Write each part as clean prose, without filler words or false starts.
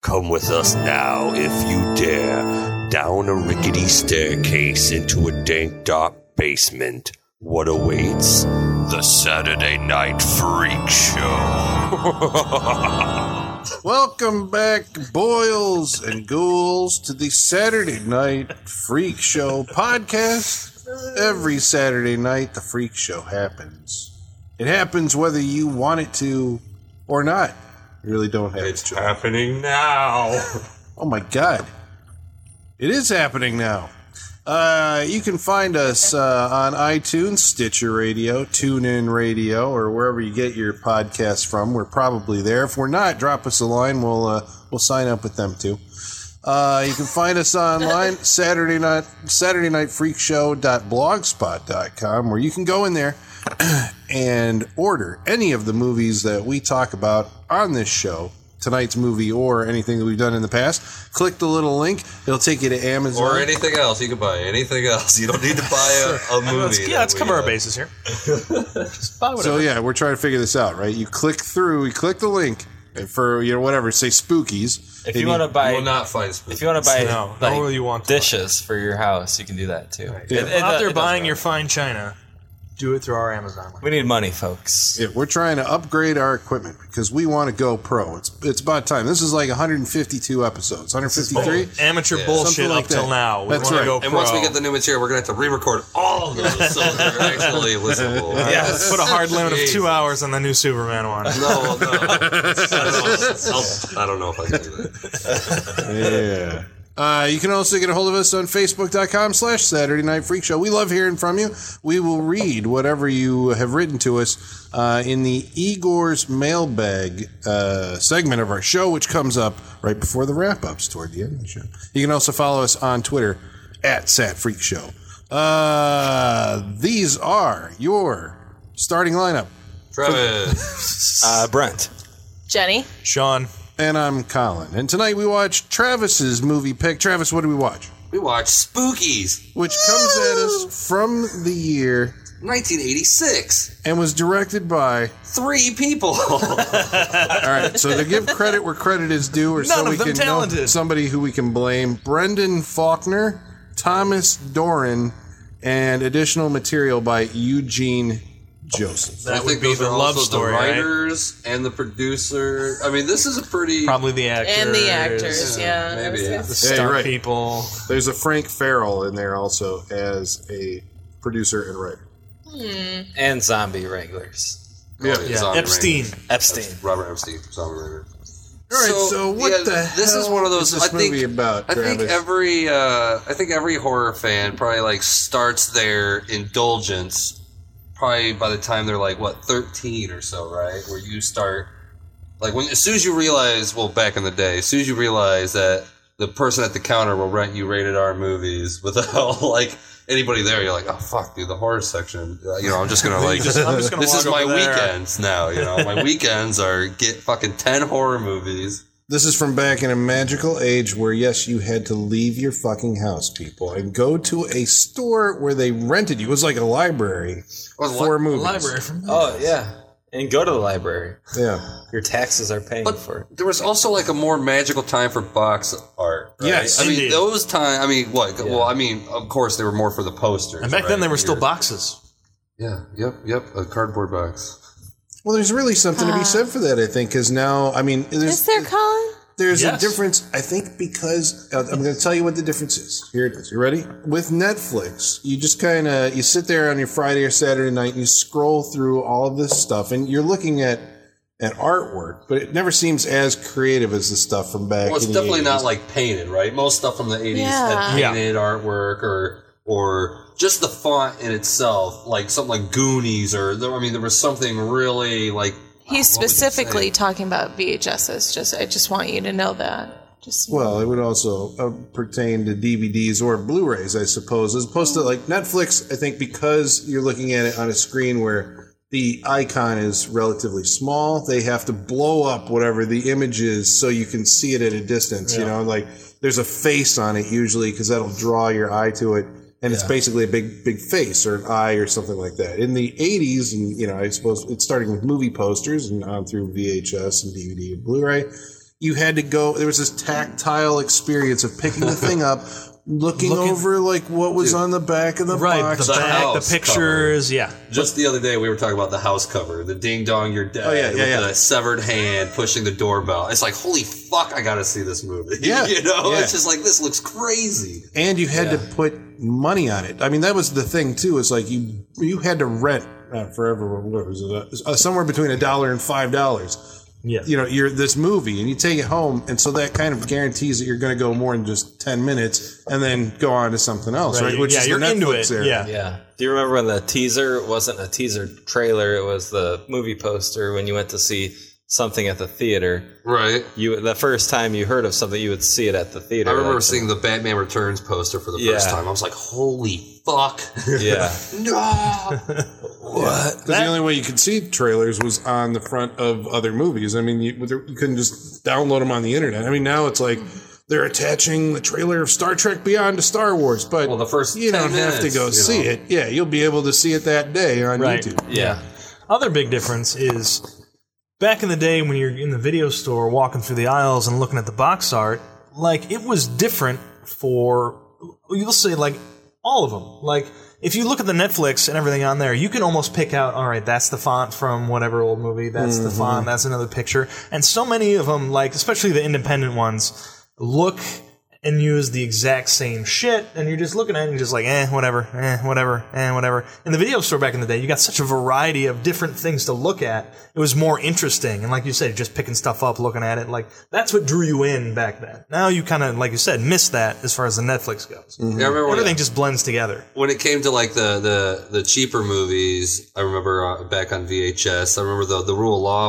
Come with us now, if you dare, down a rickety staircase into a dank, dark basement. What awaits? The Saturday Night Freak Show. Welcome back, boils and ghouls, to the Saturday Night Freak Show podcast. Every Saturday night, the Freak Show happens. It happens whether you want it to or not. You really don't have It's a choice. happening now. Oh my God. It is happening now. You can find us on iTunes, Stitcher Radio, TuneIn Radio, or wherever you get your podcasts from. We're probably there. If we're not, drop us a line. We'll sign up with them too. You can find us online, Saturday Nightfreakshow.blogspot.com, where you can go in there and order any of the movies that we talk about on this show, tonight's movie or anything that we've done in the past. Click the little link. It'll take you to Amazon. Or anything else. You can buy anything else. You don't need to buy a movie. Let's cover our bases here. Just buy whatever. So, yeah, we're trying to figure this out, right? You click the link for, whatever, say Spookies. If you want to buy, You will not find spooky. if you want to buy however you want to dishes for your house, you can do that too. If you're out there buying your fine china, do it through our Amazon link. We need money, folks. Yeah, we're trying to upgrade our equipment because we want to go pro. It's about time. This is like 152 episodes. 153? Amateur bullshit Something like up till that. now. We That's want right. to go And pro. once we get the new material, we're going to have to re-record all of those so they're actually listenable. Yeah, let's put a hard limit of 2 hours on the new Superman one. No. I don't know if I can do that. Yeah. You can also get a hold of us on Facebook.com/Saturday Night Freak Show. We love hearing from you. We will read whatever you have written to us in the Igor's Mailbag segment of our show, which comes up right before the wrap-ups toward the end of the show. You can also follow us on Twitter @SatFreakShow. These are your starting lineup. Travis. Brent. Jenny. Sean. And I'm Colin. And tonight we watch Travis's movie pick. Travis, what do we watch? We watched Spookies. Which comes at us from the year 1986. and was directed by... 3 people. All right, so to give credit where credit is due, or so None we of them can know talented. somebody who we can blame, Brendan Faulkner, Thomas Doran, and additional material by Eugene Joseph. That I would think be those the are love also story, the right? writers and the producer. I mean, this is a pretty... Probably the actors. And the actors, yeah. maybe, I yeah. was The Yeah, you're stunt right. people. There's a Frank Farrell in there also as a producer and writer. And zombie wranglers. Yeah. Zombie Epstein. Ranger. Epstein. Robert Epstein, Zombie Ranger. All right, so what yeah, the this hell is one of those. is this I think, movie about, I think Travis? every horror fan probably like starts their indulgence probably by the time they're like 13 or so, right? Where you start like as soon as you realize, well, back in the day, as soon as you realize that the person at the counter will rent you rated R movies without like anybody there, you're like, oh fuck, dude, the horror section. I'm just gonna like I'm just gonna this is walk my over there. weekends now. My weekends are get fucking 10 horror movies. This is from back in a magical age where, yes, you had to leave your fucking house, people, and go to a store where they rented you. It was like a library for movies. Library from Oh, yeah. And go to the library. Yeah. Your taxes are paying for it. There was also like a more magical time for box art. Right? Yes, I mean indeed. those time. I mean, what? Well, I mean, of course they were more for the posters. And back then right? they were still Your- boxes. Yeah. Yep. A cardboard box. Well, there's really something to be said for that, I think, because now, I mean, Is there, Colin? there's Yes. a difference, I think, because I'm going to tell you what the difference is. Here it is. You ready? With Netflix, you just kind of, you sit there on your Friday or Saturday night and you scroll through all of this stuff and you're looking at artwork, but it never seems as creative as the stuff from back Well, it's in the definitely 80s. not like painted, right? Most stuff from the 80s Yeah. had painted artwork or just the font in itself, like something like Goonies there was something really like. He's what would you specifically say? talking about VHSs. I just want you to know that. Well, it would also pertain to DVDs or Blu-rays, I suppose, as opposed to like Netflix. I think because you're looking at it on a screen where the icon is relatively small, they have to blow up whatever the image is so you can see it at a distance. Like there's a face on it usually because that'll draw your eye to it. And it's basically a big face or an eye or something like that. In the 80s, and I suppose it's starting with movie posters and on through VHS and DVD and Blu-ray, you had to go. There was this tactile experience of picking the thing up, looking over like what was on the back of the box. The back, the pictures, Just the other day, we were talking about the house cover, the Ding Dong You're Dead, with the severed hand pushing the doorbell. It's like, holy fuck, I gotta see this movie. Yeah. It's just like, this looks crazy. And you had to put money on it. I mean, that was the thing too. It's like you had to rent forever. What was it? Somewhere between $1 and $5. Yeah. You're this movie and you take it home, and so that kind of guarantees that you're going to go more than just 10 minutes and then go on to something else, right? Which is you're the into Netflix it. era. Yeah. Do you remember when the teaser wasn't a teaser trailer? It was the movie poster when you went to see something at the theater. Right. The first time you heard of something, you would see it at the theater. I remember seeing the Batman Returns poster for the first time. I was like, holy fuck. Yeah. No. What? Because the only way you could see trailers was on the front of other movies. I mean, you couldn't just download them on the internet. I mean, now it's like they're attaching the trailer of Star Trek Beyond to Star Wars, but the first you don't have to go see it. Yeah, you'll be able to see it that day on YouTube. Yeah. Other big difference is back in the day when you're in the video store walking through the aisles and looking at the box art, like, it was different for, you'll say, like, all of them. Like, if you look at the Netflix and everything on there, you can almost pick out, all right, that's the font from whatever old movie, that's the font, that's another picture. And so many of them, like, especially the independent ones, look and use the exact same shit, and you're just looking at it and you're just like, whatever. In the video store back in the day, you got such a variety of different things to look at. It was more interesting, and like you said, just picking stuff up, looking at it, like, that's what drew you in back then. Now you kind of, like you said, miss that as far as the Netflix goes. Yeah, I remember everything just blends together. When it came to like the cheaper movies, I remember back on VHS, I remember the rule of law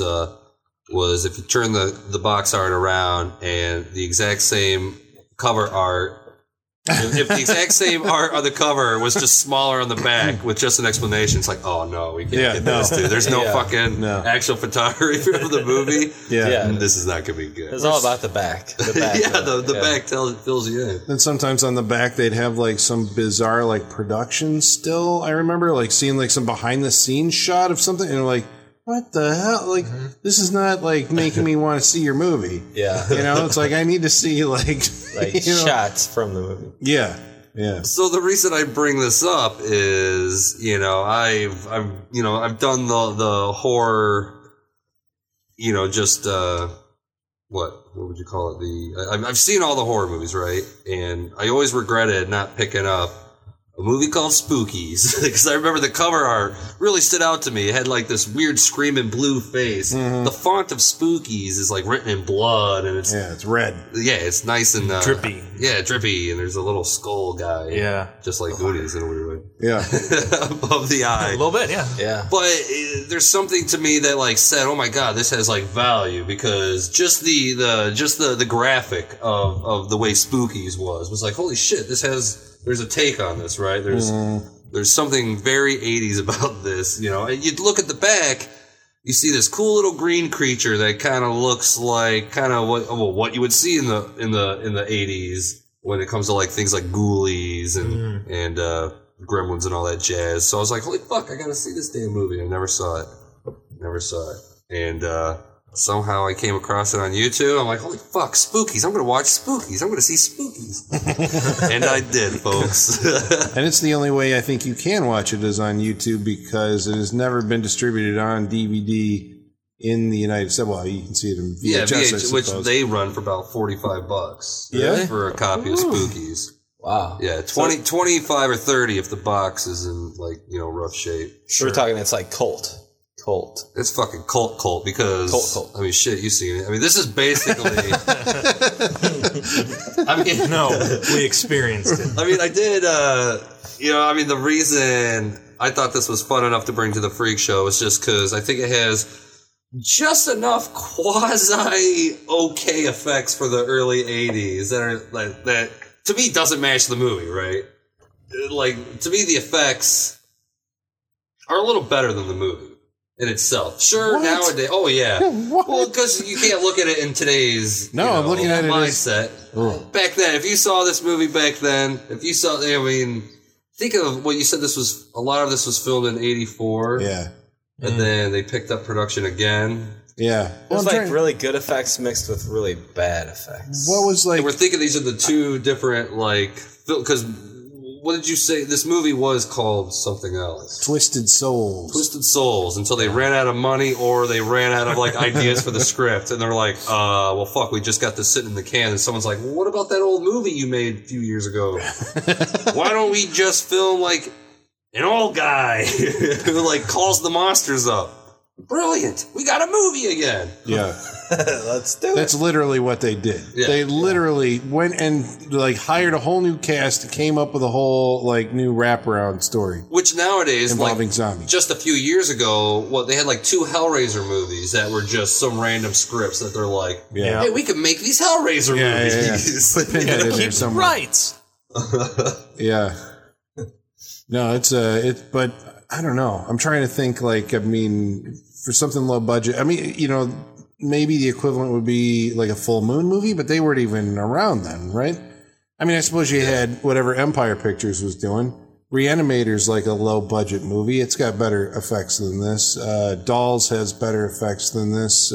was if you turn the box art around and the exact same cover art, if the exact same art on the cover was just smaller on the back with just an explanation, it's like, oh no, we can't get this, dude. There's no fucking actual photography of the movie. And this is not gonna be good. It's all about the back. The back back fills you in. And sometimes on the back they'd have like some bizarre like production still. I remember like seeing like some behind the scenes shot of something, and like, what the hell? Like, this is not like making me want to see your movie. Yeah. It's like I need to see like shots from the movie. Yeah. So the reason I bring this up is, I've done the horror, just what would you call it? I've seen all the horror movies, right? And I always regretted not picking up a movie called Spookies, because I remember the cover art really stood out to me. It had like this weird screaming blue face. The font of Spookies is like written in blood, and it's red. Yeah, it's nice and drippy. Yeah, drippy, and there's a little skull guy. Yeah, just like Goonies in a weird way. Yeah, above the eye, a little bit. Yeah. But there's something to me that like said, "Oh my god, this has like value," because just the graphic of the way Spookies was like, holy shit, there's a take on this, right? There's something very 80s about this, And you'd look at the back, you see this cool little green creature that kind of looks like what you would see in the 80s when it comes to like things like Ghoulies and Gremlins and all that jazz. So I was like, holy fuck, I gotta see this damn movie. I never saw it. And somehow I came across it on YouTube. I'm like, holy fuck, Spookies. I'm going to watch Spookies. I'm going to see Spookies. And I did, folks. And it's the only way I think you can watch it is on YouTube, because it has never been distributed on DVD in the United States. Well, you can see it in VHS, which they run for about $45. Yeah? For a copy of Spookies. Wow. Yeah, 25 or 30 if the box is in like, rough shape. Sure. We're talking it's like cult. It's fucking cult because cult. I mean, shit, you've seen it. I mean, this is basically. No, we experienced it. I mean, I did. The reason I thought this was fun enough to bring to the Freak Show is just because I think it has just enough quasi okay effects for the early '80s that to me doesn't match the movie, right? Like, to me, the effects are a little better than the movie in itself. Sure, nowadays. Oh, yeah. Well, because you can't look at it in today's I'm looking at it mindset. Back then, if you saw this movie back then, think of what you said. A lot of this was filmed in '84. Yeah. And then they picked up production again Yeah. It was like really good effects mixed with really bad effects. What was like? We're thinking these are the two different, like, because what did you say? This movie was called something else. Twisted Souls. Twisted Souls, until they ran out of money or they ran out of, like, ideas for the script. And they're like, well, fuck, we just got this sitting in the can. And someone's like, well, what about that old movie you made a few years ago? Why don't we just film, like, an old guy who, like, calls the monsters up? Brilliant. We got a movie again. Yeah. Let's do it. That's literally what they did. Yeah. They literally went and like hired a whole new cast, came up with a whole like new wraparound story Which nowadays, involving like, zombies. just a few years ago, they had like 2 Hellraiser movies that were just some random scripts that they're like, Yeah. hey, we can make these Hellraiser movies. Put Pinhead in there Keep somewhere. rights. Yeah. No, but I don't know. I'm trying to think like, I mean, for something low budget, I mean, you know, maybe the equivalent would be like a Full Moon movie, but they weren't even around then, right? I mean, I suppose you had whatever Empire Pictures was doing. Reanimator's like a low budget movie. It's got better effects than this. Dolls has better effects than this.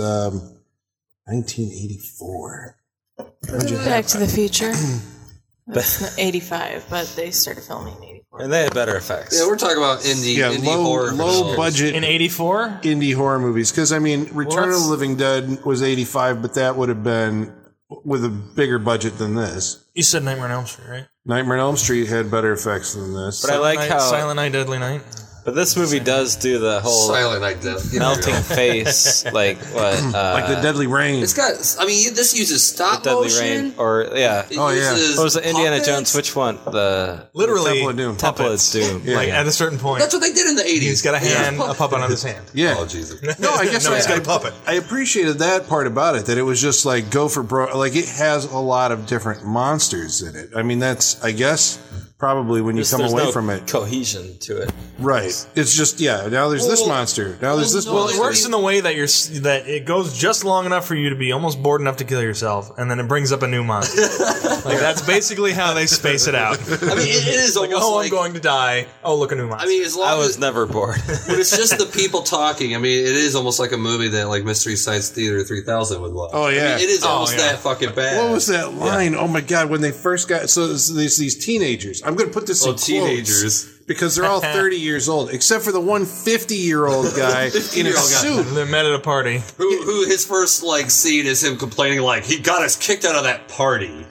1984. Back to the Future. That's not 85, but they started filming in 84. And they had better effects. Yeah, we're talking about indie horror. low budget In 84? indie horror movies. Because, I mean, Return of that's- the Living Dead was 85, but that would have been with a bigger budget than this. You said Nightmare on Elm Street, right? Nightmare on Elm Street had better effects than this. But I like how. Silent Night, Deadly Night. But this movie does do the whole Silent Night Death. melting face, like what? like the Deadly Rain. It's got, I mean, this uses stop Deadly motion. Rain, or yeah. It Oh, yeah. uses What was it? Indiana puppets. Jones? Which one? The Literally, Temple of Doom. Temple of puppets. Doom. Yeah. Like, at a certain point, That's what they did in the 80s. he's got a hand, Yeah. a puppet on his hand. Yeah. Oh, Jesus. No, I guess No, he's got a puppet. I appreciated that part about it, that it was just like go for broke. Like it has a lot of different monsters in it. I mean, that's, I guess, probably when you come There's away no from it. cohesion to it. Right. It's just, yeah, now there's this monster. Now there's this well, Well, monster. it works in the way that that it goes just long enough for you to be almost bored enough to kill yourself, and then it brings up a new monster. Like that's basically how they space it out. I mean, it is Like, almost oh, like, I'm going to die. Oh, look, a new monster. I mean, as long I was as never bored. when it's just the people talking, I mean, it is almost like a movie that like Mystery Science Theater 3000 would love. Oh, yeah. I mean, it is almost yeah. that fucking bad. What was that line? Oh my God, when they first got, so there's these teenagers. I'm going to put this in quotes. Teenagers. Because they're all 30 years old, except for the one 50-year-old guy in a 50-year-old guy. suit. They met at a party. Who his first like scene is him complaining like he got us kicked out of that party.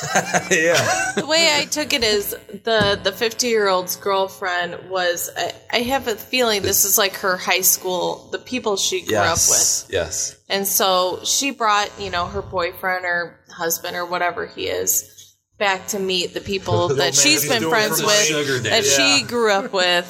Yeah. The way I took it is the 50-year-old's girlfriend was. I have a feeling this is like her high school, the people she grew up with. Yes. And so she brought, her boyfriend or husband or whatever he is back to meet the people that she's he's been doing friends for the with, sugar daddy. that she grew up with,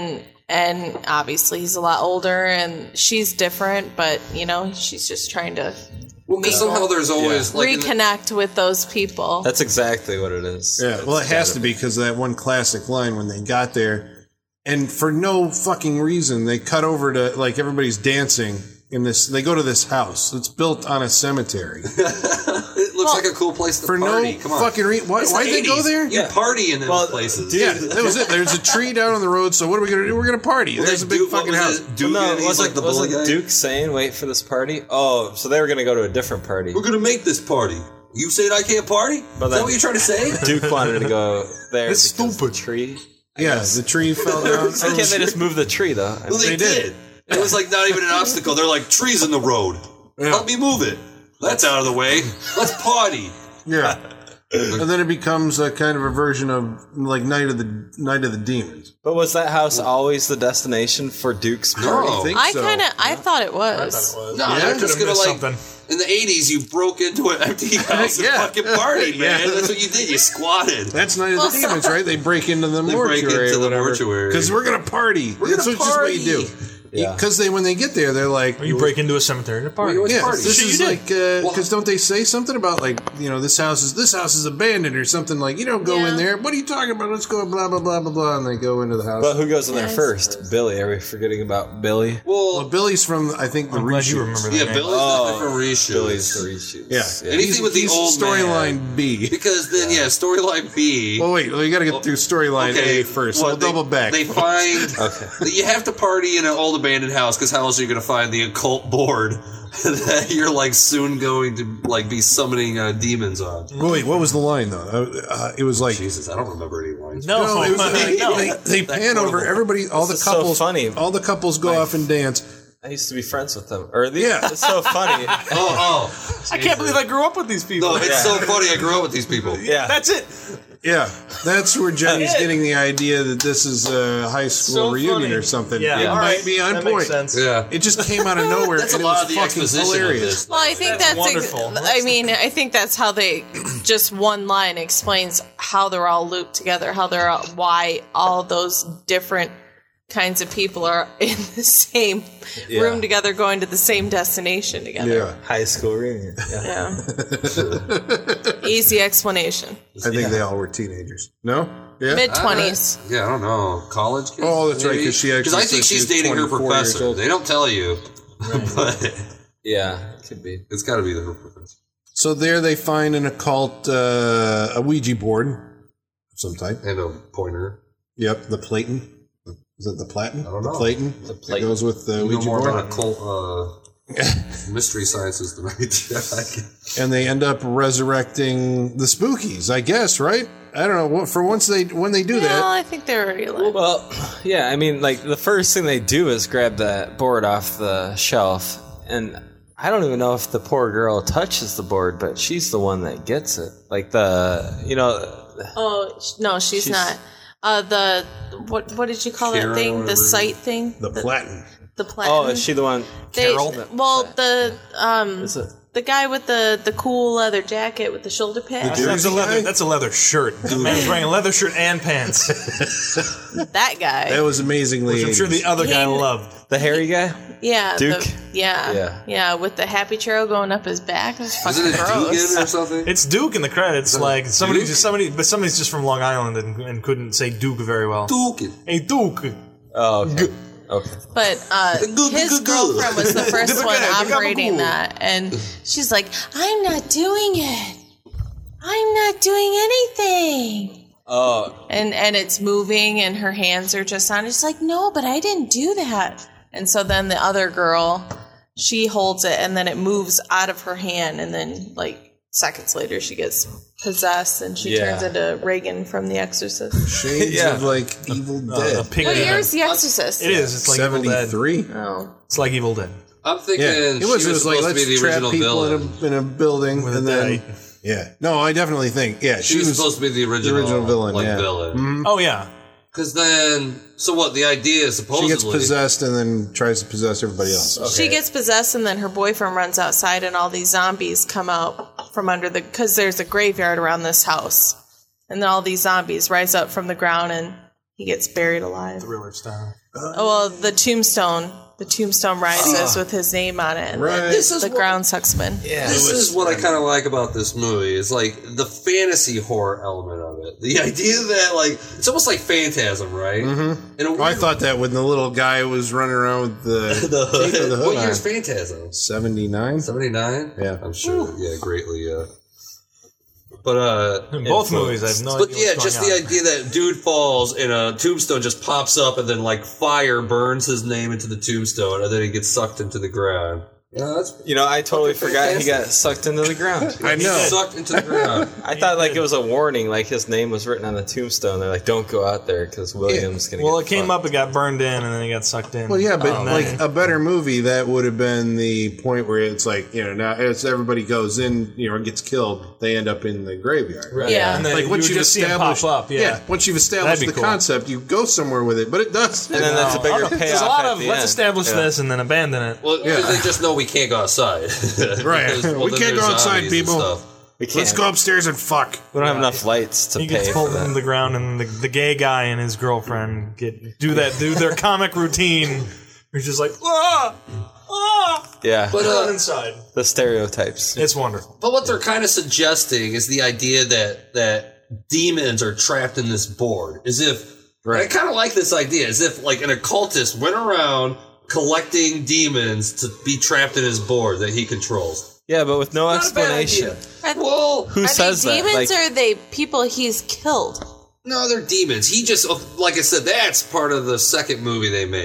and obviously he's a lot older and she's different, but she's just trying to Well, because somehow there's always like in the- reconnect with those people. That's exactly what it is. Yeah, well, it has to be because of that one classic line when they got there, and for no fucking reason, they cut over to like everybody's dancing in this. They go to this house. It's built on a cemetery. it looks like a cool place to For party. no Come on. fucking reason. Why It's did the they go 80s. there? You party in those places. dude, Yeah, that was it. There's a tree down on the road, so what are we going to do? We're going to party. Well, There's a that big Duke- what fucking was house. it? Duke, No, and he's wasn't, like the bully wasn't guy. Duke saying wait for this party? Oh, so they were going to go to a different party. We're gonna make this party. You said I can't party? But Is that then- what you're trying to say? Duke wanted to go there. It's because stupid. The tree. Yeah, the tree fell down. Why can't they just move the tree though? Well, they did. It was like not even an obstacle. They're like trees in the road. Help me move it. That's out of the way. Let's party. Yeah. And then it becomes a kind of a version of like Night of the Demons. But was that house always the destination for Duke's party? No. think I so. I thought it was. No, Yeah, they're I just could've gonna missed like something. in the 80s. You broke into an empty house and Yeah. fucking partied, man. Yeah. That's what you did. You squatted. That's Night of the Demons, right? They break into the mortuary. break into the mortuary. Because we're going to party. We're That's gonna just what you party. do. Because when they get there, they're like, Or you break into a cemetery to party. Well, you yeah, party. this Shit, is you like, did. because don't they say something about like, this house is abandoned or something like, you don't go Yeah. in there. What are you talking about? Let's go, blah, blah, blah, blah, blah. And they go into the house. But who goes in there Yes. first? Billy. Are we forgetting about Billy? Well, Well, Billy's from, I think, the I'm glad reshoots. you remember that yeah, name. Billy's not from reshoots. Billy's the reshoots. Yeah. Anything with the He's old storyline B. Because then, storyline B. Well, wait, you got to get through storyline Okay, A first. what, We'll double back. They find Okay. that you have to party in an old abandoned house, because how else are you going to find the occult board that you're like soon going to like be summoning demons on? Wait, what was the line though? It was like Jesus, I don't remember any lines. No, it was they pan over everybody. All the This is so couples, funny. all the couples go off and dance. I used to be friends with them. Or Yeah. it's so funny. I can't believe I grew up with these people. No, it's so funny. I grew up with these people. Yeah. That's it. Yeah, that's where Jenny's getting the idea that this is a high school So reunion funny. or something. Yeah, It all might right. be on That point. makes sense. Yeah. It just came out of nowhere. That's a and it lot was of the fucking exposition hilarious. of this. Well, I think That's that's wonderful. I mean, I think that's how they just one line explains how they're all looped together, how they're all, why all those different kinds of people are in the same room together, going to the same destination together. Yeah, High school reunion. Yeah. Yeah. Easy explanation. I think they all were teenagers. No, yeah. Mid-20s. Yeah, I don't know. College kids? Oh, that's right, 'cause she actually Because I said think she she's was dating her 24 years professor. old. They don't tell you. But Yeah, it could be. it's got to be her professor. So there they find an occult, a Ouija board of some type. And a pointer. Yep, the Platon. Is it the Platon? I don't The know. Platon. The That Platon. goes with the You know Ouija more board. about occult mystery sciences than I do. And they end up resurrecting the spookies, I guess, right? I don't know. For once when they do No, that, I think they're already like, Well, yeah, I mean, like, the first thing they do is grab that board off the shelf, and I don't even know if the poor girl touches the board, but she's the one that gets it. Like, oh, no, she's not. What did you call Karen that or thing? The whatever. sight thing? the Platon. The platinum? oh, is she the one? Well, Is it? the guy with the cool leather jacket with the shoulder pads. That's a leather. That's a leather shirt. The man's wearing a leather shirt and pants, That guy. That was amazingly. which I'm sure the other guy He- loved. The hairy guy? Yeah, Duke? yeah, with the happy trail going up his back. That's fucking Isn't it gross. Dugan or something? It's Duke in the credits. Like Duke? somebody's just from Long Island and couldn't say Duke very well. Dugan. Hey Duke. Oh, okay. Okay. But his girlfriend was the first one Gabagool. operating that, and she's like, "I'm not doing it. I'm not doing anything." Oh, And it's moving, and her hands are just on it. She's like, "No, but I didn't do that." And so then the other girl, she holds it, and then it moves out of her hand, and then like seconds later, she gets possessed, and she Yeah. turns into Reagan from The Exorcist. Shades Yeah. of like Evil A Dead. pig. What year is The Exorcist? It is. It's like Evil Dead. 73. Oh, It's like Evil Dead. I'm thinking Yeah, it she was was like supposed to be let's the trap original people villain. in a building With a and then deadite. yeah. No, I definitely think She was supposed to be the original villain, like yeah. villain. Oh yeah. Because then, so what? The idea is She supposedly gets possessed and then tries to possess everybody else. She gets possessed, and then her boyfriend runs outside, and all these zombies come out from under because there's a graveyard around this house, and then all these zombies rise up from the ground, and he gets buried alive. Thriller style. Oh well, the tombstone rises with his name on it, and Right. then This is the what- ground sucks him in. yeah. This is what I kind of like about this movie. Is like the fantasy horror element of it. The idea that like it's almost like Phantasm, right? Mm-hmm. In a I weird- thought that when the little guy was running around with the, the hood. tape of the hood What on. year's Phantasm? 79. 79. Yeah. I'm sure. Yeah, greatly. But In both movies, I have no But idea. yeah, what's just going the on. idea that dude falls and a tombstone just pops up and then like fire burns his name into the tombstone and then he gets sucked into the ground. Yeah, that's You know, I totally Fucking forgot he got fantastic. sucked into the ground. I know. sucked into the ground. I thought like it was a warning, like his name was written on the tombstone. They're like, "Don't go out there because William's gonna." Well, get it came fucked." up, it got burned in, and then it got sucked in. Well, yeah, but And like then- a better movie, that would have been the point where it's like, now as everybody goes in, and gets killed, they end up in the graveyard. Right. Yeah. And then Like once you you've just see him established, pop up. Yeah. once you've established That'd the be cool. concept, you go somewhere with it. But it does. And then that's a bigger payoff. There's a lot at of the let's end. establish Yeah. this and then abandon it. Well, because they just know we can't go outside. Right. Because, We then can't go there's outside, zombies and people. stuff. We can't. Let's go upstairs and fuck. We don't have enough lights to He pay gets for pulled that. into the ground, and the gay guy and his girlfriend do their comic routine. You're just like ah. Yeah, But Run inside. the stereotypes. It's wonderful. But what they're kind of suggesting is the idea that demons are trapped in this board. As if, I kind of like this idea, as if like an occultist went around collecting demons to be trapped in his board that he controls. Yeah, but with no Not a bad explanation. idea. Well, Who says they that? demons Like, or are they people he's killed? no, they're demons. He just, like I said, that's part of the second movie they made.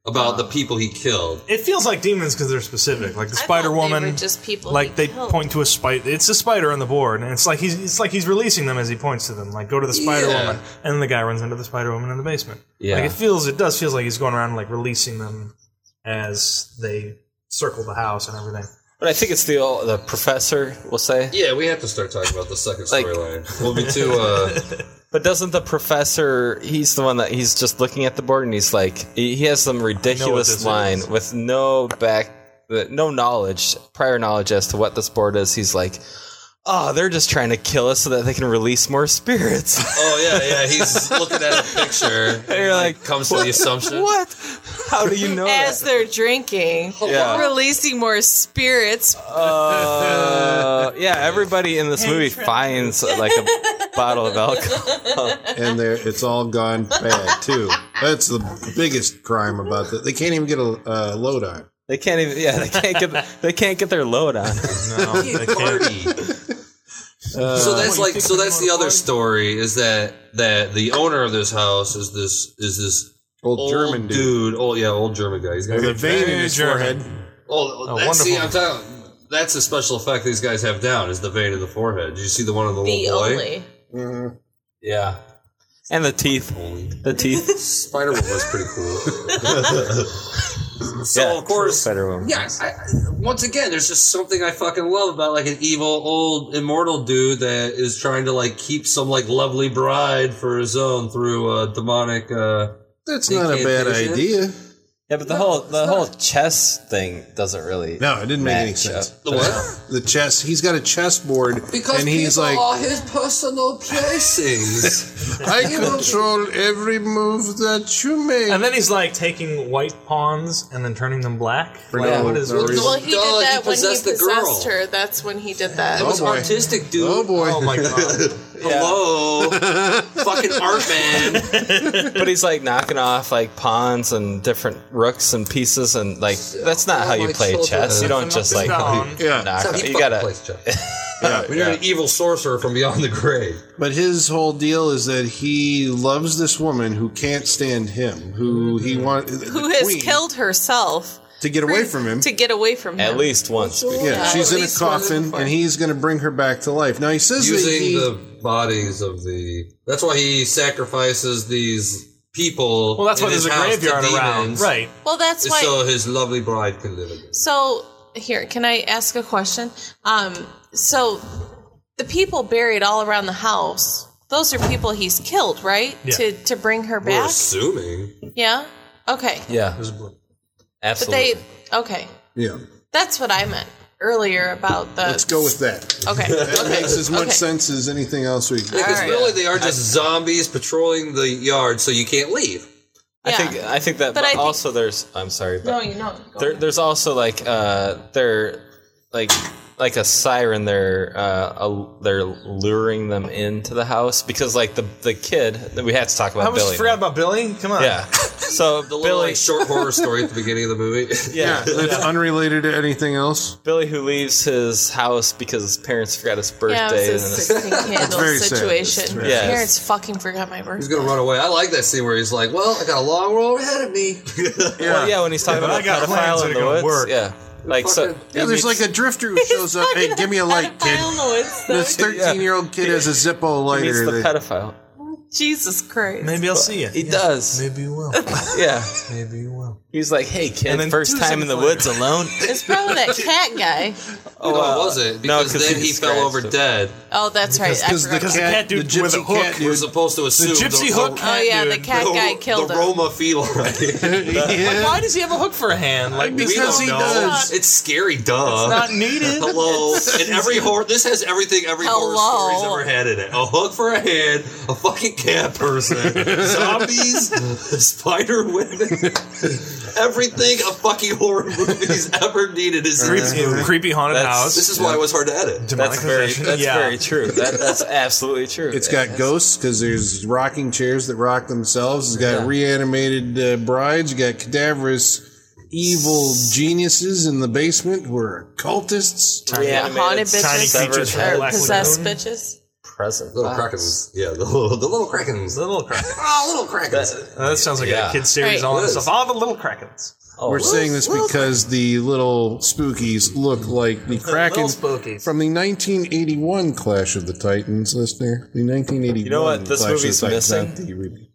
about the people he killed. It feels like demons because they're specific. Like the Spider Woman, they were just people. like he they killed. point to a spider. It's a spider on the board, and it's like he's releasing them as he points to them. Like go to the Spider Yeah. Woman, and then the guy runs into the Spider Woman in the basement. Yeah. Like it does feel like he's going around like releasing them as they circle the house and everything. But I think it's the professor, we'll say. Yeah, we have to start talking about the second Like- storyline. We'll be too. But doesn't the professor, he's the one that he's just looking at the board and he's like, he has some ridiculous this line is. with no knowledge, prior knowledge as to what this board is. He's like, oh, they're just trying to kill us so that they can release more spirits. Oh yeah. He's looking at a picture. And you're like, comes to the assumption. what? How do you know As that? they're drinking, Yeah. releasing more spirits. Yeah, everybody in this movie finds like a bottle of alcohol. And it's all gone bad too. That's the biggest crime about that. They can't even get a load on. They can't even. Yeah, they can't get their load on. No, they can't. Party. So that's the other story is that the owner of this house is this Old German dude. Old German guy. He's got With a vein in his German. forehead. See, wonderful. I'm talking. That's a special effect these guys have down is the vein in the forehead. Did you see the one of the The little boy? only. Yeah, and the teeth. The teeth. Spider Woman was pretty cool. So Yeah, of course, Spider-Woman. yeah. Once again, there's just something I fucking love about like an evil old immortal dude that is trying to like keep some like lovely bride for his own through a demonic. That's not a bad Incantation? idea. Yeah, but the whole chess thing doesn't really. No, it didn't make any match sense. up. The what? The chess. He's got a chessboard, Because and he's people like, are his personal placings. I control every move that you make. And then he's like taking white pawns and then turning them black. Like, no- what is no reason. Well, he Duh, did that he when he possessed the girl. possessed her. That's when he did that. It was boy. artistic, dude. Oh boy! Oh my god! Hello, fucking art man. But he's like knocking off like pawns and different rooks and pieces, and like that's not how you play chess. You don't just like Down. Yeah, knock. That's how he You fucking gotta. plays chess. When you're an evil sorcerer from beyond the grave. but his whole deal is that he loves this woman who can't stand him, who he wants, Who has killed herself to get away from him. to get away from him. At least once. Yeah, Yeah, she's at in a least one coffin, before. and he's going to bring her back to life. Now he says that Using he, the bodies of the. That's why he sacrifices these people. Well, that's why in his there's a house to graveyard around, demons, right? Well, that's why. So his lovely bride can live again. So here, can I ask a question? So the people buried all around the house, those are people he's killed, right? Yeah. To bring her We're back? assuming. Yeah? Okay. Yeah, But absolutely. okay. yeah. That's what I meant earlier about the. Let's go with that. Okay. That makes as much Okay. sense as anything else we can. Because Alright. really, they are just zombies patrolling the yard, so you can't leave. I Yeah. think that. But But I think- also, there's. I'm sorry, but No, you know. there's also like they're like a siren. They're luring them into the house because like the kid. We had to talk I about almost Billy. forgot about Billy. Come on. Yeah. So The little Billy. like, short horror story at the beginning of the movie. Yeah. That's unrelated to anything else. Billy who leaves his house because his parents forgot his birthday. Yeah, it was a and it's- 16 candle very sad. situation. It's very sad. Parents fucking forgot my He's birthday. gonna run away. I like that scene where he's like, "Well, I got a long road ahead of me." Well, yeah, when he's talking but about I got plans pedophile that in are the gonna woods. work. Yeah. Like so. Fucking- Yeah, there's like a drifter who shows up. Hey, give me a light, kid. I don't know. It's This 13-year-old kid has a Zippo He meets lighter. the that- pedophile. Jesus Christ. Maybe I'll see you. He does. Maybe you will. Yeah. Maybe you will. He's like, hey, kid, And then first 2 time in the seconds woods alone. It's probably that cat guy. Oh, No, it wasn't no, because 'cause then he he fell over scratched him. dead. Oh, that's right. I Because the forgot. cat, dude the with a gypsy hook. cat We're dude. supposed to assume gypsy hook Oh cat yeah, dude. the cat guy killed the him. Roma feline. Why does he have a hook for a hand? Like Because we don't he know. does. It's scary, duh. Not needed. Hello. And every horror, this has everything every horror Hello. story's ever had in it. A hook for a hand, a fucking cat person, zombies, spider women, everything a fucking horror movie's ever needed is in this movie. Creepy haunted That's- house. This is why it was hard to edit. Demonic That's very, possession. that's Yeah. very true. That's absolutely true. It's got ghosts because there's rocking chairs that rock themselves. It's got reanimated brides. You got cadaverous evil geniuses in the basement who are cultists. Yeah, haunted Reanimated bitches tiny creatures or from Black possessed Lagoon. bitches. present. Little box. Krakens. Yeah, the little Krakens. The little Krakens. Oh, little Krakens. That sounds like Yeah. a kid series. Right. All that It stuff. is. All the little Krakens. Oh, We're saying this because the little spookies look like the Kraken spookies. from the 1981 Clash of the Titans, listener. The 1981. You know what this Clash of movie's the Titans, missing? not the remake.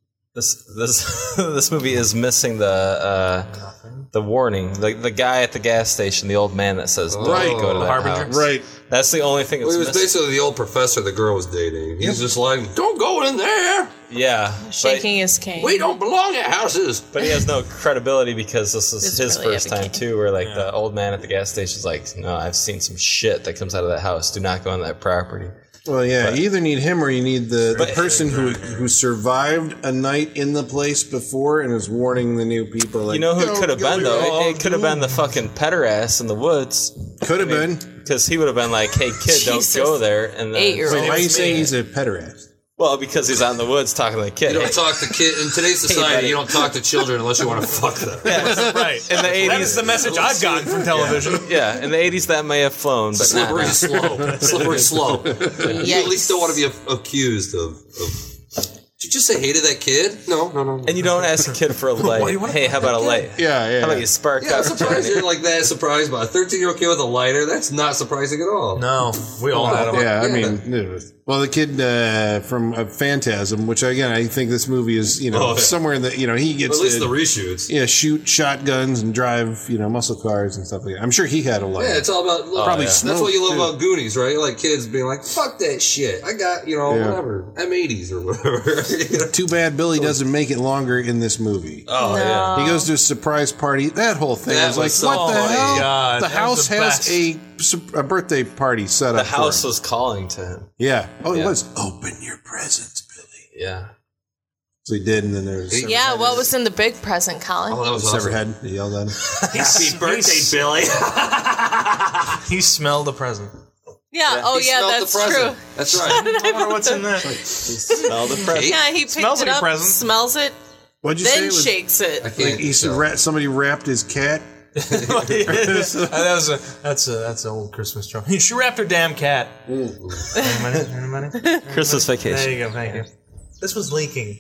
This movie is missing the warning. The guy at the gas station, the old man that says, "Don't Right. go to The that Harbinger? house." Right. That's the only thing that's Well, he was missing. basically the old professor the girl was dating. He's just like, don't go in there. Yeah, Shaking his cane. We don't belong at houses. But he has no credibility because this is It's his really first time advocating. too. Where like the old man at the gas station's like, "No, I've seen some shit that comes out of that house. Do not go on that property." Well, yeah, you either need him or you need the person who survived a night in the place before and is warning the new people. Like, You know who it could have been though? It could have been the the fucking petter-ass in the woods. Could have been. Because he would have been like, "Hey kid, don't Jesus. go there." And then, 8-year-old. Wait, why are you was saying me. he's a pederast? well, because he's out in the woods talking to the kid. You don't Hey, talk to kids. In today's society, buddy. you don't talk to children unless you want to fuck them. Right. in the That 80s, is the message I've gotten from television. yeah, in the 80s that may have flown, but not Slippery now. slow. Slippery slow. You at least don't want to be accused of. Did you just say hated that kid? No. And you don't ask a kid for a light. Hey, how about a light? Yeah. How about you spark Yeah, I'm up? surprised you're like that surprised by a 13-year-old kid with a lighter. That's not surprising at all. No, we all had them. Yeah, I mean, well, the kid from Phantasm, which again, I think this movie is, Oh, yeah. somewhere in the, he But gets at least to, the reshoots. shoot shotguns and drive, muscle cars and stuff like that. I'm sure he had a light. Yeah, it's all about Probably That's smoke, what you love too. about Goonies, right? Like kids being like, "Fuck that shit! I got whatever M80s or whatever." You know? Too bad Billy doesn't make it longer in this movie. Oh, yeah. He goes to a surprise party. That whole thing That is like, was so what the funny. hell? God, the that house was the has best. a birthday party set The up. house for him. was calling to him. Yeah. Oh, it Yeah. was. Open your presents, Billy. Yeah. So he did, and then there was Yeah, what was in the big present, Colin? Oh, that was awesome. Severhead. He yelled at him. Happy birthday, Billy! He smelled the present. Yeah, oh He yeah, smelled that's the present. true. That's right. I wonder what's in there. Smell the present. Yeah, he picked Smells it like a up, present. smells it, What'd you say? then It was, shakes I it. can't. he said somebody wrapped his cat. That's an old Christmas trope. She wrapped her damn cat. Anybody? Christmas There vacation. you go. Thank you. This was leaking.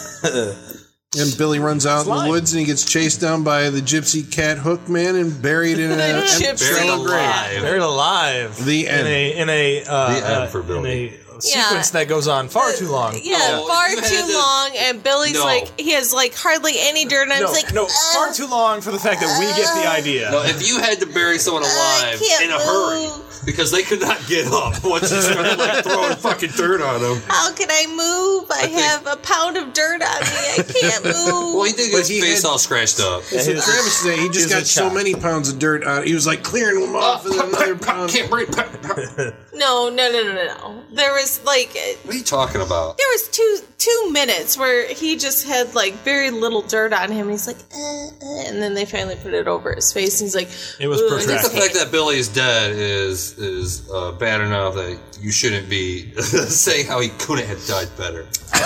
And Billy runs out in the Slime. woods and he gets chased down by the gypsy cat hook man and buried in an Gypsy empty Buried Buried grave. alive. Buried alive. The end. In a end for in Billy. a sequence that goes on far too long. Yeah, No, far you had too to- long, and Billy's No. like, he has like hardly any dirt, and I was like, no, far too long for the fact that we get the idea. No, if you had to bury someone alive can't in a hurry move. because they could not get up once you started like throwing fucking dirt on them. How can I move? I have a pound of dirt on me. I can't move. Well, he did get his he face had- all scratched up. So Travis today, he just He's a got so chop. many pounds of dirt on. He was like clearing them off and then another pound. Can't breathe. No. There was like What are you talking about? there was two minutes where he just had like very little dirt on him. He's like, and then they finally put it over his face. And he's like, It was "Ugh," and The his protracted. fact that Billy is dead is bad enough that you shouldn't be saying how he couldn't have died better.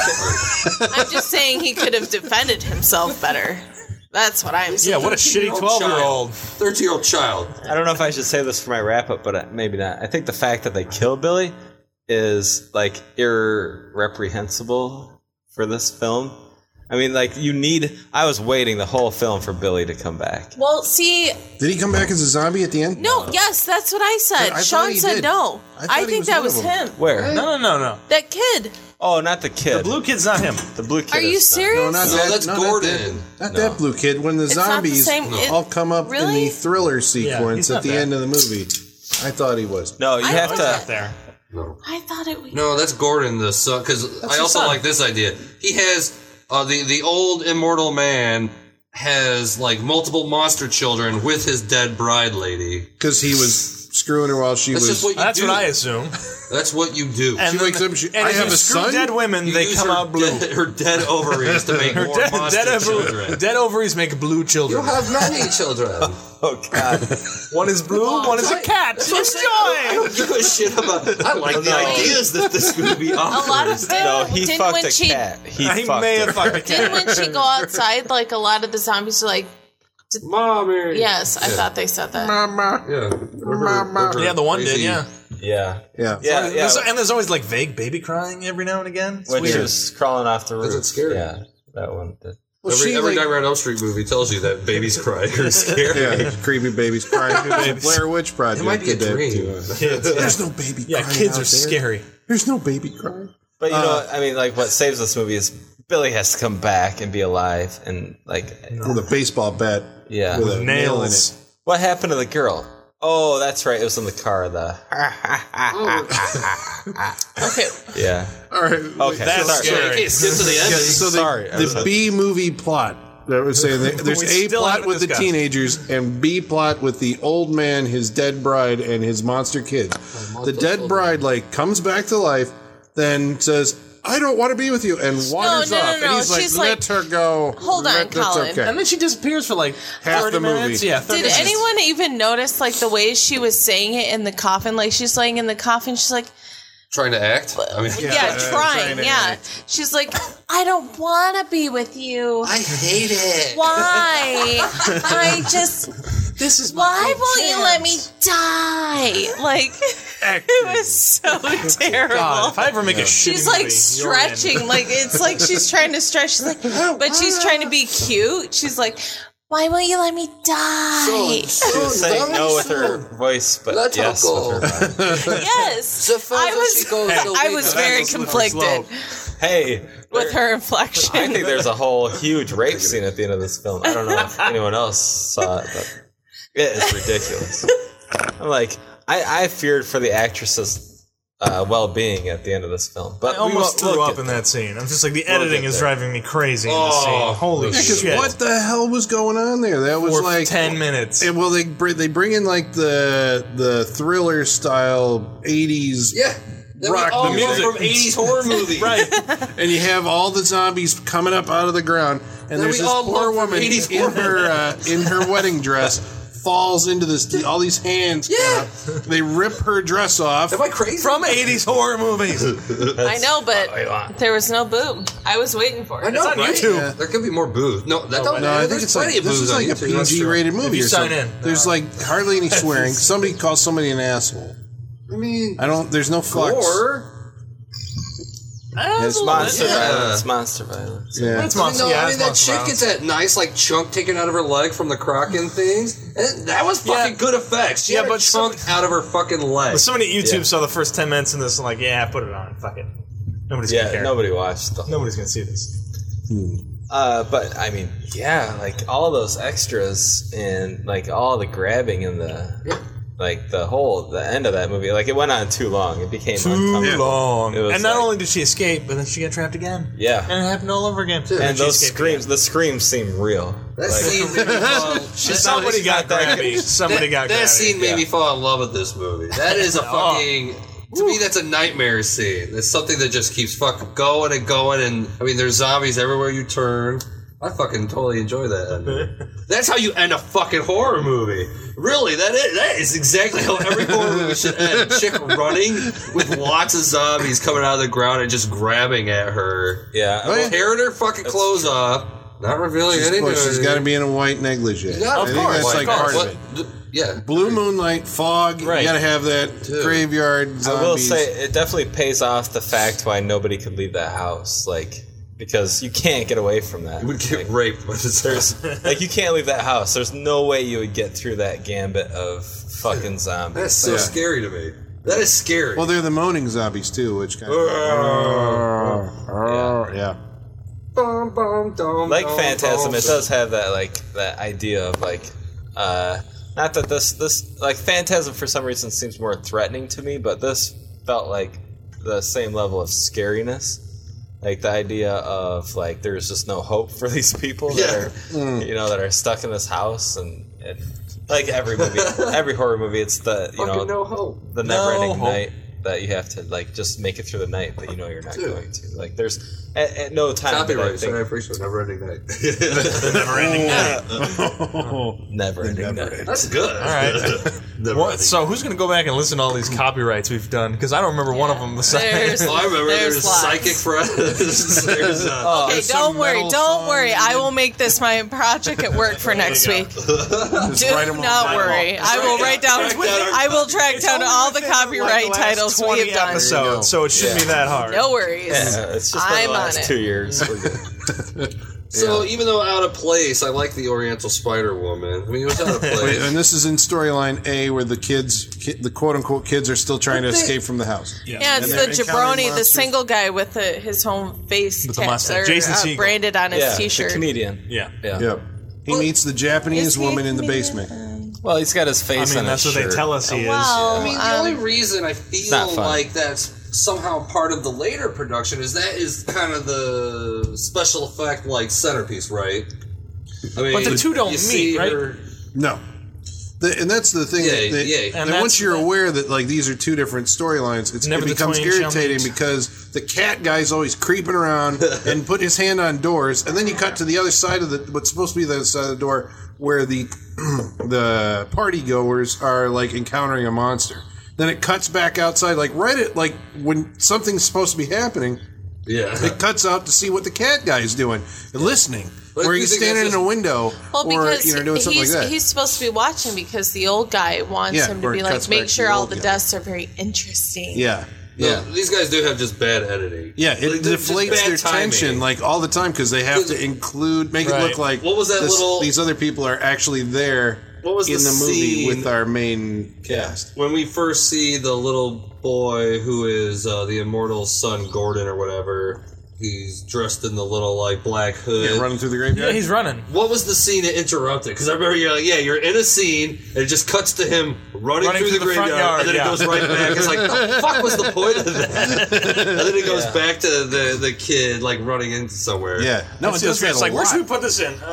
I'm just saying he could have defended himself better. That's what I'm saying. Yeah, what a shitty 12-year-old. 13-year-old child. I don't know if I should say this for my wrap up, but maybe not. I think the fact that they kill Billy is like irreprehensible for this film. I mean, like I was waiting the whole film for Billy to come back. Well, see, Did he come back as a zombie at the end? no, yes, that's what I said. I thought Sean he said did. no. I thought I he think was that one was of them. him. Where? No. That kid. Oh, not the kid. The blue kid's not him. The blue kid. Are you is not. serious? No, not No, that. that's not Gordon. Not that blue kid. When the not the zombies same- all come up in Really? the thriller sequence he's at not the there. end of the movie, I thought he was. No, you have don't to. Not there. I thought it was. No, that's Gordon, the son. Because I his also son. like this idea. He has the old immortal man has like multiple monster children with his dead bride lady. Because he was screwing her while she That's was. just what you That's do. what I assume. That's what you do. And She then wakes up and and I if have you a screw son? dead women, You they use come her out blue. her dead ovaries to make Her more dead, monster children. dead ovaries make blue You children. have many children. Oh God. One is blue, one is a cat. I Enjoy! don't give a shit about. I like the ideas that this movie A lot of offers. No, he didn't fucked when a she cat. He He fucked may her. have fucked a didn't cat. when she go outside, like a lot of the zombies are like, Mommy. yes, I thought they said that. Mama. Yeah. Yeah, the one did, Crazy- yeah. Yeah. Yeah. Yeah, yeah. And there's always like vague baby crying every now and again. It's Which weird. is crawling off the roof. That's scary. Yeah, that one. Well, Every Nightmare on Elm Street movie tells you that babies cry are scary. Yeah, creepy babies crying. The Blair Witch Project. It might be a did that dream. too. Kids, There's no baby yeah, crying. kids out are there. scary. There's no baby crying. But you know, I mean, like what saves this movie is Billy has to come back and be alive, and like, With a baseball bat. yeah. With a nail in Nails. it. What happened to the girl? Oh, that's right. It was in the car. Okay. Yeah. All right. Okay. That's sorry. scary. Okay, skip to the end. So Sorry. the B movie plot. I would say there's We A still plot haven't with the discussed. teenagers and B plot with the old man, his dead bride, and his monster kids. The dead bride like comes back to life, then says, "I don't want to be with you," and wanders no, off. no. And he's like, She's "Let her go." Hold on, That's Colin. okay. And then she disappears for like Half 30 the movie. minutes. Yeah, 30 Did minutes. anyone even notice like the way she was saying it in the coffin? Like she's laying in the coffin, she's like, Trying to act? I mean, yeah, trying, to yeah. act. She's like, I don't want to be with you. I hate it. Why? I just. This is Why won't you let me die? Like, it was so terrible. God, if I ever make a shitty She's like movie, you're in. stretching, like it's like she's trying to stretch. She's like, but she's trying to be cute. She's like, why won't you let me die? She was saying no with her voice, but Let her yes go. with her mouth. Yes, I was very conflicted Hey, with her I inflection. think there's a whole huge rape scene at the end of this film. I don't know if anyone else saw it, but it is ridiculous. I'm like, I feared for the actress's well-being at the end of this film, but I almost we'll threw get up in there. that scene. I'm just like, the editing get is there. driving me crazy in the scene. Holy Because shit. what the hell was going on there? That was For like 10 minutes. Well, they bring in like the thriller style 80s Yeah. rock the music. from 80s horror movie. Right. and you have all the zombies coming up out of the ground, and there's we this all poor love woman 80s in her wedding dress falls into this. All these hands, Yeah. they rip her dress off. Am I crazy? From 80s horror movies. I know, but there was no boob. I was waiting for I it. know, on right? YouTube. Yeah. There could be more booze. No, that don't No, I think there's it's like plenty of this booze is on like a YouTube. That's true. PG-rated movie. you or sign something. in. There's like hardly any swearing. Somebody calls somebody an asshole. I mean, There's no fucks. or It's monster Yeah. violence. Monster violence. Yeah. That's I mean, monster. no, Yeah, I that's mean that monster chick violence. gets that nice like chunk taken out of her leg from the Kraken things, and that was fucking good effects. She Yeah, had but a chunk out of her fucking leg. But somebody at YouTube Yeah. saw the first 10 minutes in this and like, yeah, put it on. Fuck it. Nobody's gonna Yeah, care. nobody watched the whole. Nobody's gonna see this. But I mean, yeah, like all those extras and like all the grabbing and like the end of that movie, like it went on too long. It became uncomfortable. long. It was And not like- only did she escape, but then she got trapped again. Yeah. And it happened all over again. And she those escaped screams, the screams seem real. That Like, scene made me fall. Somebody got grabby. Somebody got grabby. That scene made me fall in love with this movie. That is a fucking. To me, that's a nightmare scene. It's something that just keeps fucking going and going. And I mean, there's zombies everywhere you turn. I fucking totally enjoy that ending. That's how you end a fucking horror movie. Really, that is exactly how every horror movie should end. A chick running with lots of zombies coming out of the ground and just grabbing at her. yeah. Oh, yeah. Tearing her fucking clothes off. Not revealing anything. Well, she's got to be in a white negligee. Yeah, I think that's like part of it. Yeah. Blue moonlight, fog. Right. You got to have that graveyard. Zombies. I will say it definitely pays off the fact why nobody could leave that house, like because you can't get away from that. You would get Like, raped. But it's there's like you can't leave that house. There's no way you would get through that gambit of fucking zombies. That's so Yeah. scary to me. That is scary. Well, they're the moaning zombies too, which kind of. Yeah. Like Phantasm, it does have that like that idea of like not that this like Phantasm for some reason seems more threatening to me, but this felt like the same level of scariness. Like the idea of like there's just no hope for these people that are that are stuck in this house and like every movie, every horror movie, it's the Fucking no hope. the never-ending night that you have to like just make it through the night, but you know you're not going to. Like there's at no time did I Copyright. think Sorry, I appreciate Never Ending Night. The never ending night. never-ending night. That's good. All right. So who's going to go back and listen to all these copyrights we've done? Because I don't remember one of them. Besides, I remember there's lots. Psychic Friends. there's Okay, don't worry. I will make this my project at work for next week. Do not worry. I will write down. I will track down all the copyright titles we have done. Episodes, so it shouldn't be that hard. No worries. Yeah, it's just been the last 2 years. We're good. So even though out of place, I like the Oriental Spider Woman. I mean, it was out of place. And this is in storyline A, where the quote unquote kids are still trying to escape from the house. Yeah, it's the jabroni, the single guy with his home face With the mustache. Jason Segel. branded on his T-shirt. The comedian. Yeah. Yep. He meets the Japanese Is he woman in the comedian? basement. Well, he's got his face on that's his what shirt. they tell us he is. Well, I mean, the only reason I feel not fun. like that's somehow part of the later production is that is kind of the special effect like centerpiece, right? I mean, But the two don't you see meet, right? her- No. And that's the thing. Yeah. And once you're aware that like these are two different storylines, it Never the becomes twain shall irritating meet. because the cat guy's always creeping around and put his hand on doors, and then you cut to the other side of what's supposed to be the other side of the door where the the party goers are like encountering a monster. Then it cuts back outside, like right at like when something's supposed to be happening. Yeah. It cuts out to see what the cat guy is doing and listening, But where you he's think standing that's in a window Well, or because doing something like that. he's supposed to be watching because the old guy wants Yeah, him to where be it like, cuts back make to sure the all old the guy. deaths are very interesting. Yeah. Yeah, these guys do have just bad editing. Yeah, it Like, just deflates bad their timing. tension like all the time because they have to make it Right. look like What was that little- these other people are actually there What was in the the movie scene- with our main cast. When we first see the little boy who is the immortal son Gordon or whatever, he's dressed in the little like black hood. Yeah, running through the Yeah, graveyard. he's running. What was the scene that interrupted? Because I remember, you're in a scene, and it just cuts to him running through the front graveyard, yard, and then yeah. it goes right back. It's like, the fuck was the point of that? And then it goes back to the kid, like, running into somewhere. Yeah, no, it does that It's a like, where should we lot. put this in?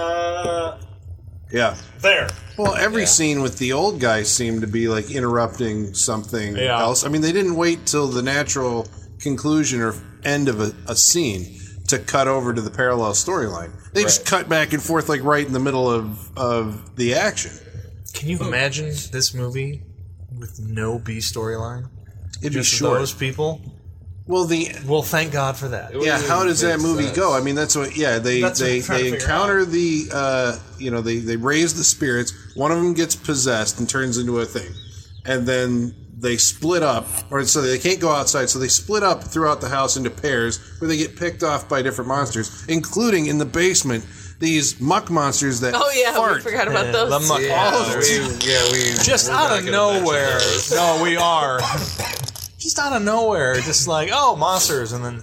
Yeah. There. Well, every scene with the old guy seemed to be like interrupting something Yeah. else. I mean, they didn't wait till the natural conclusion or end of a scene to cut over to the parallel storyline. They just cut back and forth like right in the middle of the action. Can you imagine this movie with no B storyline? It'd be Just short. those people? Well, Well, thank God for that. yeah, how does that movie go? I mean, that's what. Yeah, they That's what I'm trying to figure encounter the. They raise the spirits. One of them gets possessed and turns into a thing, and then they split up, or so they can't go outside. So they split up throughout the house into pairs, where they get picked off by different monsters, including in the basement these muck monsters that. Oh yeah, fart. we forgot about those. The muck monsters. Just out of nowhere. No, we are. Just out of nowhere, just like, oh, monsters, and then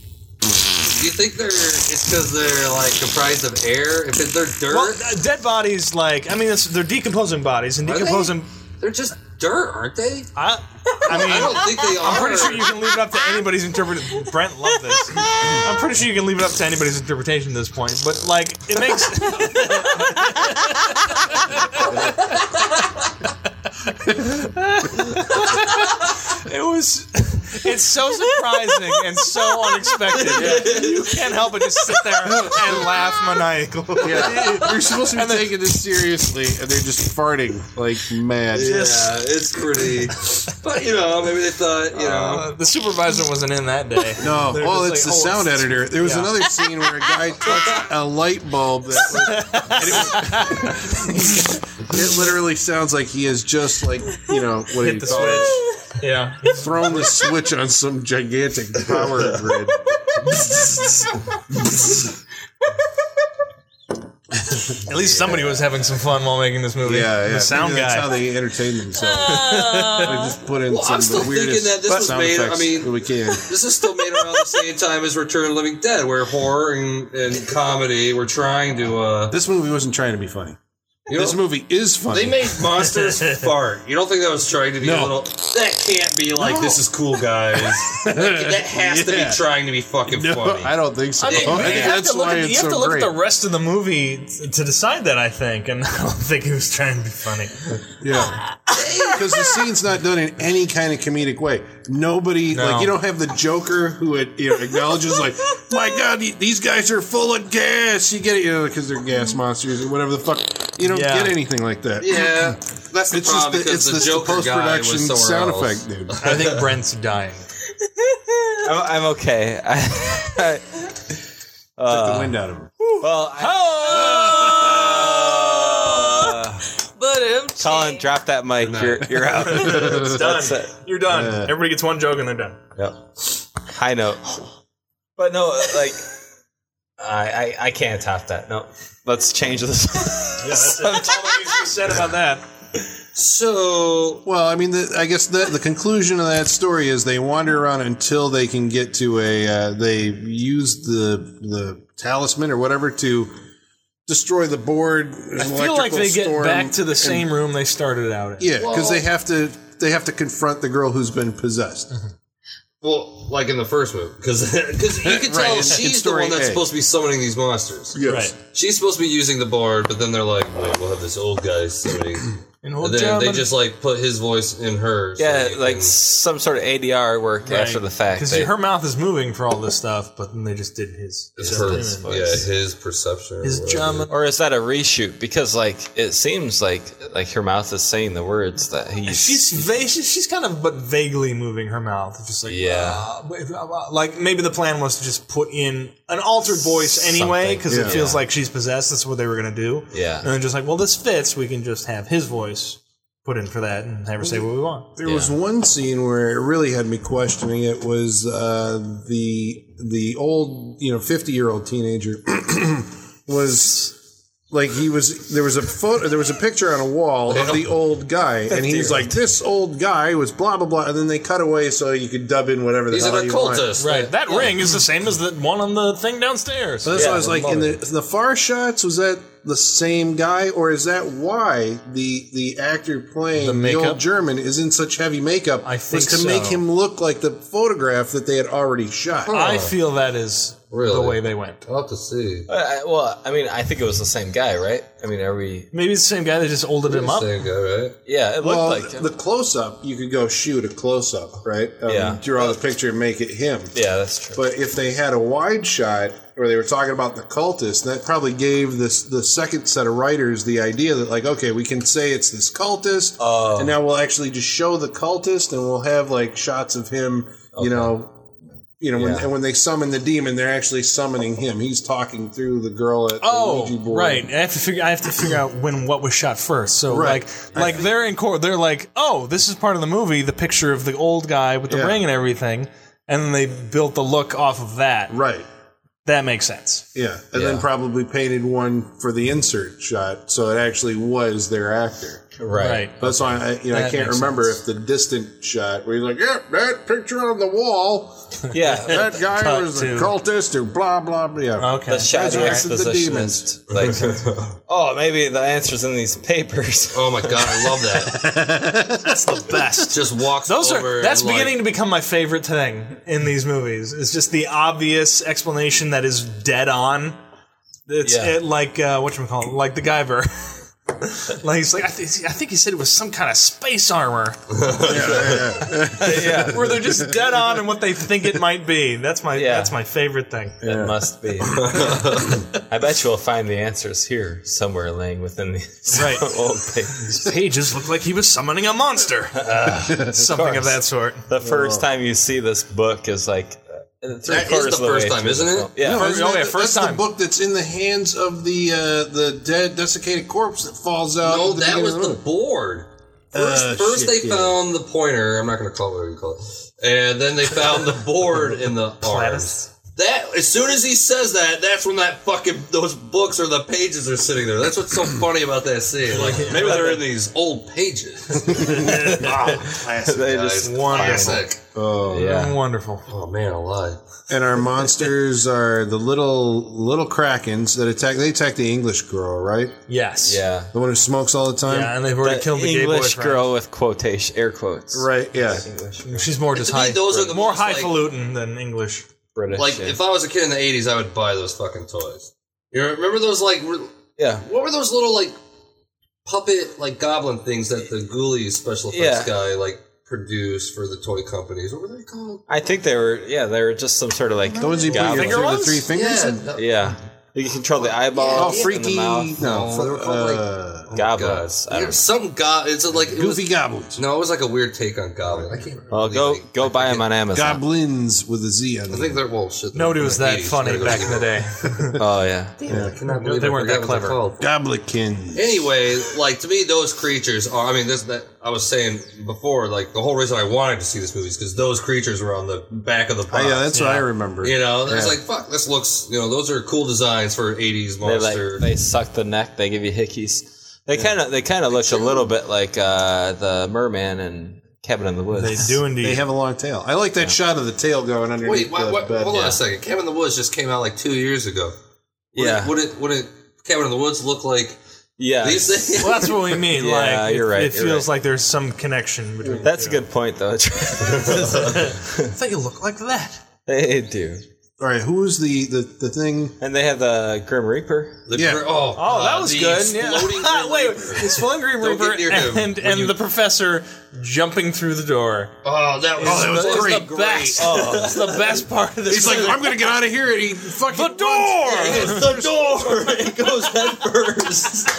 Do you think it's because they're like comprised of air? If they're dirt, well, dead bodies. Like, I mean, they're decomposing bodies, and Are they? decomposing. They're just dirt, aren't they? I mean, I don't think they are. I'm pretty sure you can leave it up to anybody's interpretation. Brent loved this. I'm pretty sure you can leave it up to anybody's interpretation at this point. But like, it makes. It's so surprising and so unexpected. You can't help but just sit there and laugh maniacally. Yeah, you're supposed to be taking this seriously, and they're just farting like mad. Yeah, it's pretty. But maybe they thought, The supervisor wasn't in that day. No, They're well, just it's like, the sound it's- editor. There was yeah. another scene where a guy touched a light bulb it literally sounds like he has just what do you Hit the call it? switch. Yeah. Thrown the switch on some gigantic power grid. At least somebody was having some fun while making this movie. Yeah. The sound Maybe guy. That's how they entertain themselves. They just put in Well, some I'm still of the weirdest thinking that this was sound made- effects I mean- that we can. this is still made around the same time as Return of the Living Dead, where horror and comedy were trying to. This movie wasn't trying to be funny. This movie is funny. They made monsters fart. You don't think that was trying to be a No. little? That can't be like this is cool, guys. that has to be trying to be fucking funny. I don't think so. I mean, I think you that's why you it's have to so look great. at the rest of the movie to decide that, I think, and I don't think he was trying to be funny. Yeah, because the scene's not done in any kind of comedic way. Nobody, No. you don't have the Joker who acknowledges, like, my God, these guys are full of gas. You get it, because they're gas monsters or whatever the fuck. You don't Yeah. get anything like that. Yeah, that's the It's problem just because the Joker guy was post-production somewhere sound else. effect, dude. I think Brent's dying. I'm okay. Took the wind out of him. Well, Colin, drop that mic. You're out. It's done. That's it. You're done. Yeah. Everybody gets one joke and they're done. Yep. High note. But no, like I can't top that. No. Let's change this. Yeah, that's all that needs to be said about that. So Well, I mean, I guess the conclusion of that story is they wander around until they can get to they use the talisman or whatever to destroy the board. I feel like they get back to the same room they started out in. Yeah, because they have to confront the girl who's been possessed. well, like in the first movie, because you can tell Right, in she's the story one that's A. supposed to be summoning these monsters. Yes. Right. She's supposed to be using the board, but then they're like, wait, we'll have this old guy summoning. In And old then German. they just like put his voice in hers. Yeah, so you like can- some sort of ADR work after the fact. Because They- her mouth is moving for all this stuff, but then they just did his it's his her, image. his perception. or His whatever. German. Or is that a reshoot? Because like it seems like her mouth is saying the words that he's. She's kind of but vaguely moving her mouth. It's just like like maybe the plan was to just put in an altered voice anyway Something. because it Yeah. feels like she's possessed. That's what they were gonna do. Yeah. And then just like, well, this fits. We can just have his voice put in for that and have her say what we want. There was one scene where it really had me questioning. It was the old 50-year-old teenager was. Like there was a picture on a wall of the old guy, and he's like, "This old guy was blah blah blah," and then they cut away so you could dub in whatever the He's hell an you want. occultist. Right. That ring is the same as the one on the thing downstairs. So that's why I was the like, in mother. the far shots, was that the same guy, or is that why the actor playing the makeup? old German is in such heavy makeup? I think was to so. make him look like the photograph that they had already shot. I feel that is Really? the way they went. I'll have to see. Well, I mean, I think it was the same guy, right? I mean, are we? Maybe it's the same guy that just olded him up. Same guy, right? Yeah, it looked Well, like him. the close up, you could go shoot a close up, right? Yeah. Draw the picture and make it him. Yeah, that's true. But if they had a wide shot where they were talking about the cultist, that probably gave the second set of writers the idea that, like, okay, we can say it's this cultist, and now we'll actually just show the cultist, and we'll have like shots of him, when they summon the demon, they're actually summoning him. He's talking through the girl at the Ouija board. Right. I have to figure out what was shot first. So Right. like they're in court. They're like, oh, this is part of the movie. The picture of the old guy with the Yeah. ring and everything, and then they built the look off of that. Right. That makes sense. Yeah. And then probably painted one for the insert shot, so it actually was their actor. right. That's why I That can't makes remember sense. if the distant shot where he's like, "Yeah, that picture on the wall, Yeah, that guy Cut was a to- cultist or blah blah blah." Yeah, Okay. the shadow Resurrected the expositionist. Like, oh, maybe the answer's in these papers. Oh my god, I love that. That's the best. Just walks Those over. that's and, like, beginning to become my favorite thing in these movies. It's just the obvious explanation that is dead on. It's like whatchamacallit, like the Guyver. Like he's like, I think he said it was some kind of space armor. Yeah, Where they're just dead on in what they think it might be. That's my favorite thing. it must be. I bet you will find the answers here somewhere, laying within these Right. old pages. These pages look like he was summoning a monster. Something of that sort. The first time you see this book is like That is the first time, isn't it? Yeah. No, First- isn't that first that's time. the book that's in the hands of the dead desiccated corpse that falls out. No, at the that beginning was of the movie. board. First shit, they yeah. found the pointer. I'm not going to call it whatever you call it. And then they found the board in the arms. That as soon as he says that, that's when that fucking those books or the pages are sitting there. That's what's so funny about that scene. Like maybe they're in these old pages. Classic, They guys. just Classic. Oh, Yeah. Wonderful. Oh man, alive. and our monsters are the little krakens that attack. They attack the English girl, right? Yes. Yeah. The one who smokes all the time. Yeah, and they've already The killed the gay English boyfriend. girl with quotation air quotes. Right. Yeah. She's more just To me, high. those are the more most, like- highfalutin than English. British. Like if I was a kid in the '80s, I would buy those fucking toys. You remember those like? yeah. What were those little like puppet like goblin things that the Ghoulies special effects guy like produced for the toy companies? What were they called? I think they were just some sort of like The ones you put your goblin. Finger through the ones? three fingers in? Yeah, Yeah. You can control the eyeballs. Oh, freaky! And the mouth. No, they were called, Goblins. I don't know. Some it's like it Goofy was, goblins. No, it was like a weird take on Goblin. I can't. Well, go buy them on Amazon. Goblins with a Z on I them. think they're shit. Nobody was that 80s, funny they're back in the day. Oh yeah. I cannot believe They I weren't forgot that what they're clever. called. Goblikins. Anyway, like to me, those creatures are. I mean, this that I was saying before. Like the whole reason I wanted to see this movie is because those creatures were on the back of the box. Oh, yeah, that's what I remember. You know, it's Yeah. like fuck. This looks. You know, those are cool designs for '80s They monster. they suck the neck. They give you hickeys. They kind of look a little bit like the merman and Cabin in the Woods. They do indeed. They have a long tail. I like that shot of the tail going underneath Wait, the bed. hold on a second. Cabin in the Woods just came out like 2 years ago. Yeah. Would it Cabin in the Woods look like Yeah. these things? Well, that's what we mean. Yeah, like, you're right, It you're feels right. like there's some connection between. That's a the two. good point, though. I thought you looked like that. They do. All right, who was the thing? And they have the Grim Reaper. Yeah. Oh, that was the good. exploding Yeah. Grim Wait, Reaper. exploding Grim Don't Reaper get near him and when you- the professor jumping through the door. Oh, that was It's great. the best. Oh, it's the best part of this. He's like, movie. I'm gonna get out of here, and he fucking the door. It's the door. It goes head first.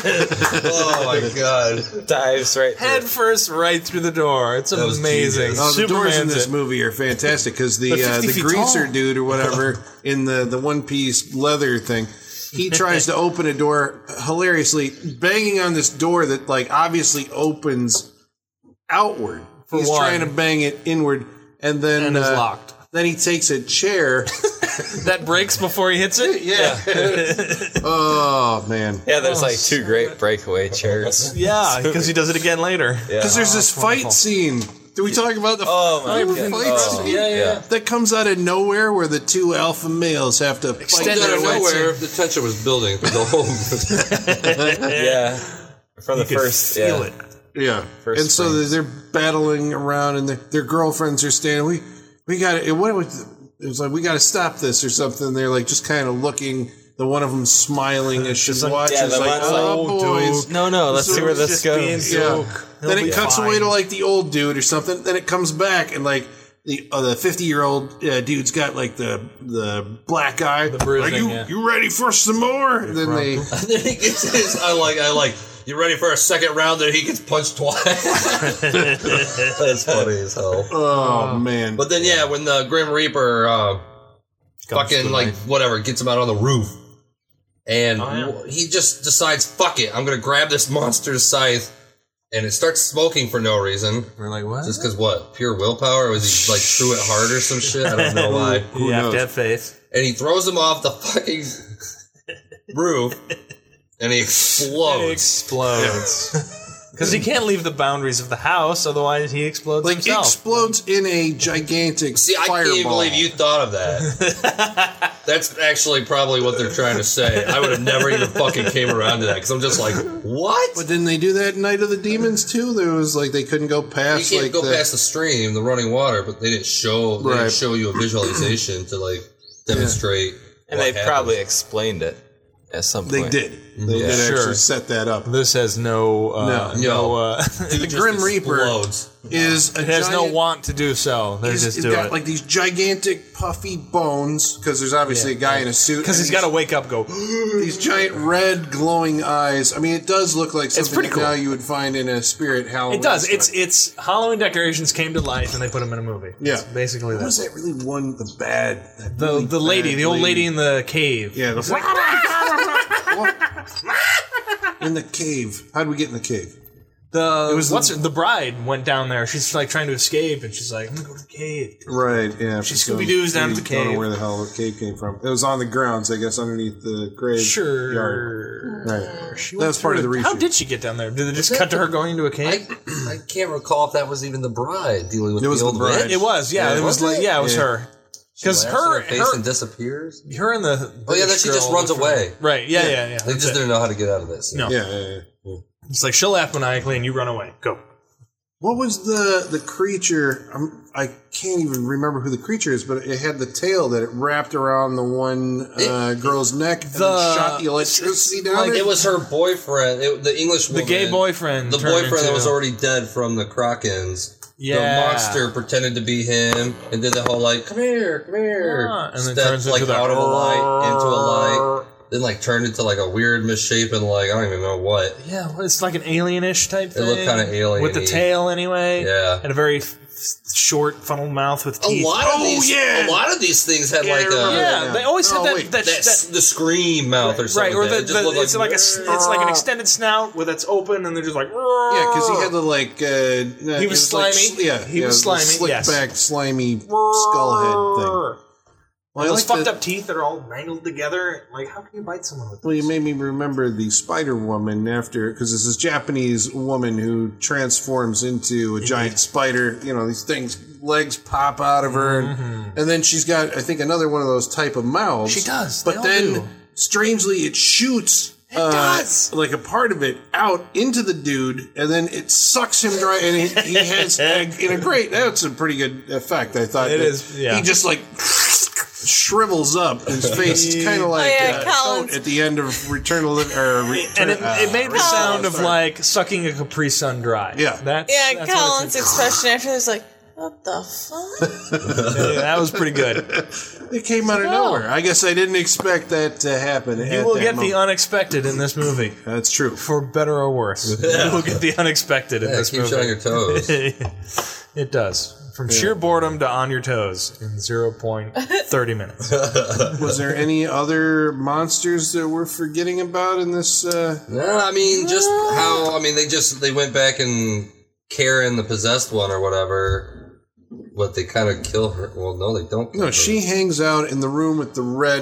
Oh my god. Dives right through. Head first, right through the door. It's was amazing. genius. Oh, the doors in Superman's this it. movie are fantastic because They're 50 the feet greaser tall. dude or whatever in the one piece leather thing, he tries to open a door hilariously, banging on this door that like obviously opens outward. He's one. trying to bang it inward, and then And it's locked. Then he takes a chair. That breaks before he hits it. Yeah. Oh man. Yeah, there's like two great breakaway chairs. Yeah, because he does it again later. Yeah. Because there's this fight scene. Did we talk about the Oh my fight god. scene? Yeah. That comes out of nowhere where the two alpha males have to fight Extend Out their of way. nowhere, the tension was building through the whole. Yeah. From the You could first feel yeah. it. Yeah, First and so springs. they're battling around, and their girlfriends are standing. We got it. What was it? Was like we got to stop this or something. They're like just kind of looking. The one of them smiling as she like, watches. yeah, the like, one's oh like, boys. No, let's see where this Just being goes. so- Yeah. He'll Then be it cuts fine. away to like the old dude or something. Then it comes back and like the 50-year-old dude's got like the black eye. The bruising, Are yeah. you ready for some more? And then they. Then he gets his. I like. You ready for a second round? Then he gets punched twice. That's funny as hell. Oh man. But then yeah, when the Grim Reaper fucking like whatever gets him out on the roof, and he just decides, fuck it, I'm gonna grab this monster's scythe, and it starts smoking for no reason. We're like, what? Just because what? Pure willpower? Or was he like threw it hard or some shit? I don't know why. You have knows? to have faith. And he throws him off the fucking roof, and he explodes. Explodes. Because he can't leave the boundaries of the house, otherwise he explodes Like himself. explodes in a gigantic See, I fireball. can't even believe you thought of that. That's actually probably what they're trying to say. I would have never even fucking came around to that because I'm just like, what? But didn't they do that in Night of the Demons too? There was like they couldn't go You past can't like go the, past the stream, the running water, but they didn't show. They Right. didn't show you a visualization to like demonstrate. And what they happens. probably explained it at some They point. did. They did Sure. actually set that up. This has no. The Just Grim Reaper explodes. is a it has no giant, want to do so. They He's just he's do got it. like these gigantic puffy bones because there's obviously a guy in a suit. Because and he's got to wake up, go. these giant red glowing eyes. I mean, it does look like something pretty that cool. now you would find in a Spirit Halloween. It does. story. It's Halloween decorations came to life and they put them in a movie. Yeah. It's basically What was that. that really one? The bad. that The really the lady, bad the old lady in the cave. Yeah. In the cave. How did we get in the cave? The was the bride went down there. She's like trying to escape, and she's like, "I'm gonna go to the cave." Right, yeah. She so Scooby-Doo's down at the we Don't cave. know where the hell the cave came from. It was on the grounds, I guess, underneath the grave Sure. yard. Right. She That was part of the How reshoot. did she get down there? Did it just cut to her going into a cave? I can't recall if that was even the bride dealing with It was the the old bride. witch. It was, yeah. Yeah. It was Was like, it? yeah, it was Yeah. her. Because Laughs in her face and disappears. her and the Oh yeah, then she just runs away. Right? Yeah. They That's just it. didn't know how to get out of this. No. Yeah. It's like she'll laugh maniacally, and you run away. Go. What was the creature? I can't even remember who the creature is, but it had the tail that it wrapped around the one girl's neck and then shot the electricity down It it. was her boyfriend, the English The woman. gay boyfriend. The turned boyfriend that into- was already dead from the Krakens. the monster pretended to be him and did the whole like, come here, and then step turns like into out of a light into a light, then like turned into like a weird misshapen like I don't even know what. Yeah, it's like an alien-ish type thing. It looked kind of alien with the tail anyway. Yeah, and a very short funnel mouth with teeth. A lot of these things had like a they always had that the scream mouth or something. Right, or it's like an extended snout where that's open and they're just like yeah, because he had the like he was slimy. Like, he was slimy. Slick back, slimy skull head thing. Well, those fucked up teeth that are all mangled together. Like, how can you bite someone with? Well, you made me remember the Spider Woman after, because this is a Japanese woman who transforms into a giant spider. You know, these things, legs pop out of her, and then she's got, I think, another one of those type of mouths. She does, but then strangely, it shoots. Like a part of it out into the dude, and then it sucks him dry, and he has in a great. That's a pretty good effect, I thought. It is. Yeah. He just like shrivels up. His face is kind of like Toad at the end of Return to Live. And it made the sound of like sucking a Capri Sun dry. Yeah, that's Colin's expression after was like, what the fuck? That was pretty good. It came out of nowhere. I guess I didn't expect that to happen. You will get the unexpected in this movie. That's true. For better or worse. You will get the unexpected in this movie. Keep showing your toes. It does. From sheer boredom to on your toes in 0.30 minutes. Was there any other monsters that we're forgetting about in this? No, I mean, just how, I mean, they went back and Karen, the possessed one or whatever, what they kind of kill her. Well, no, they don't kill her. She hangs out in the room with the red,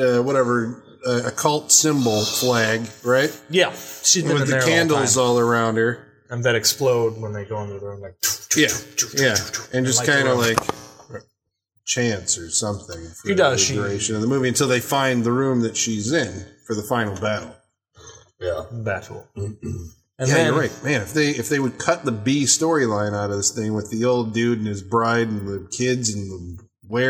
occult symbol flag, right? Yeah. She's been with in the there candles all around her. And that explode when they go into the room, like yeah, and just kind of like chants or something for the duration of the movie until they find the room that she's in for the final battle. Yeah, battle. And then, you're right, man. If they would cut the B storyline out of this thing with the old dude and his bride and the kids and the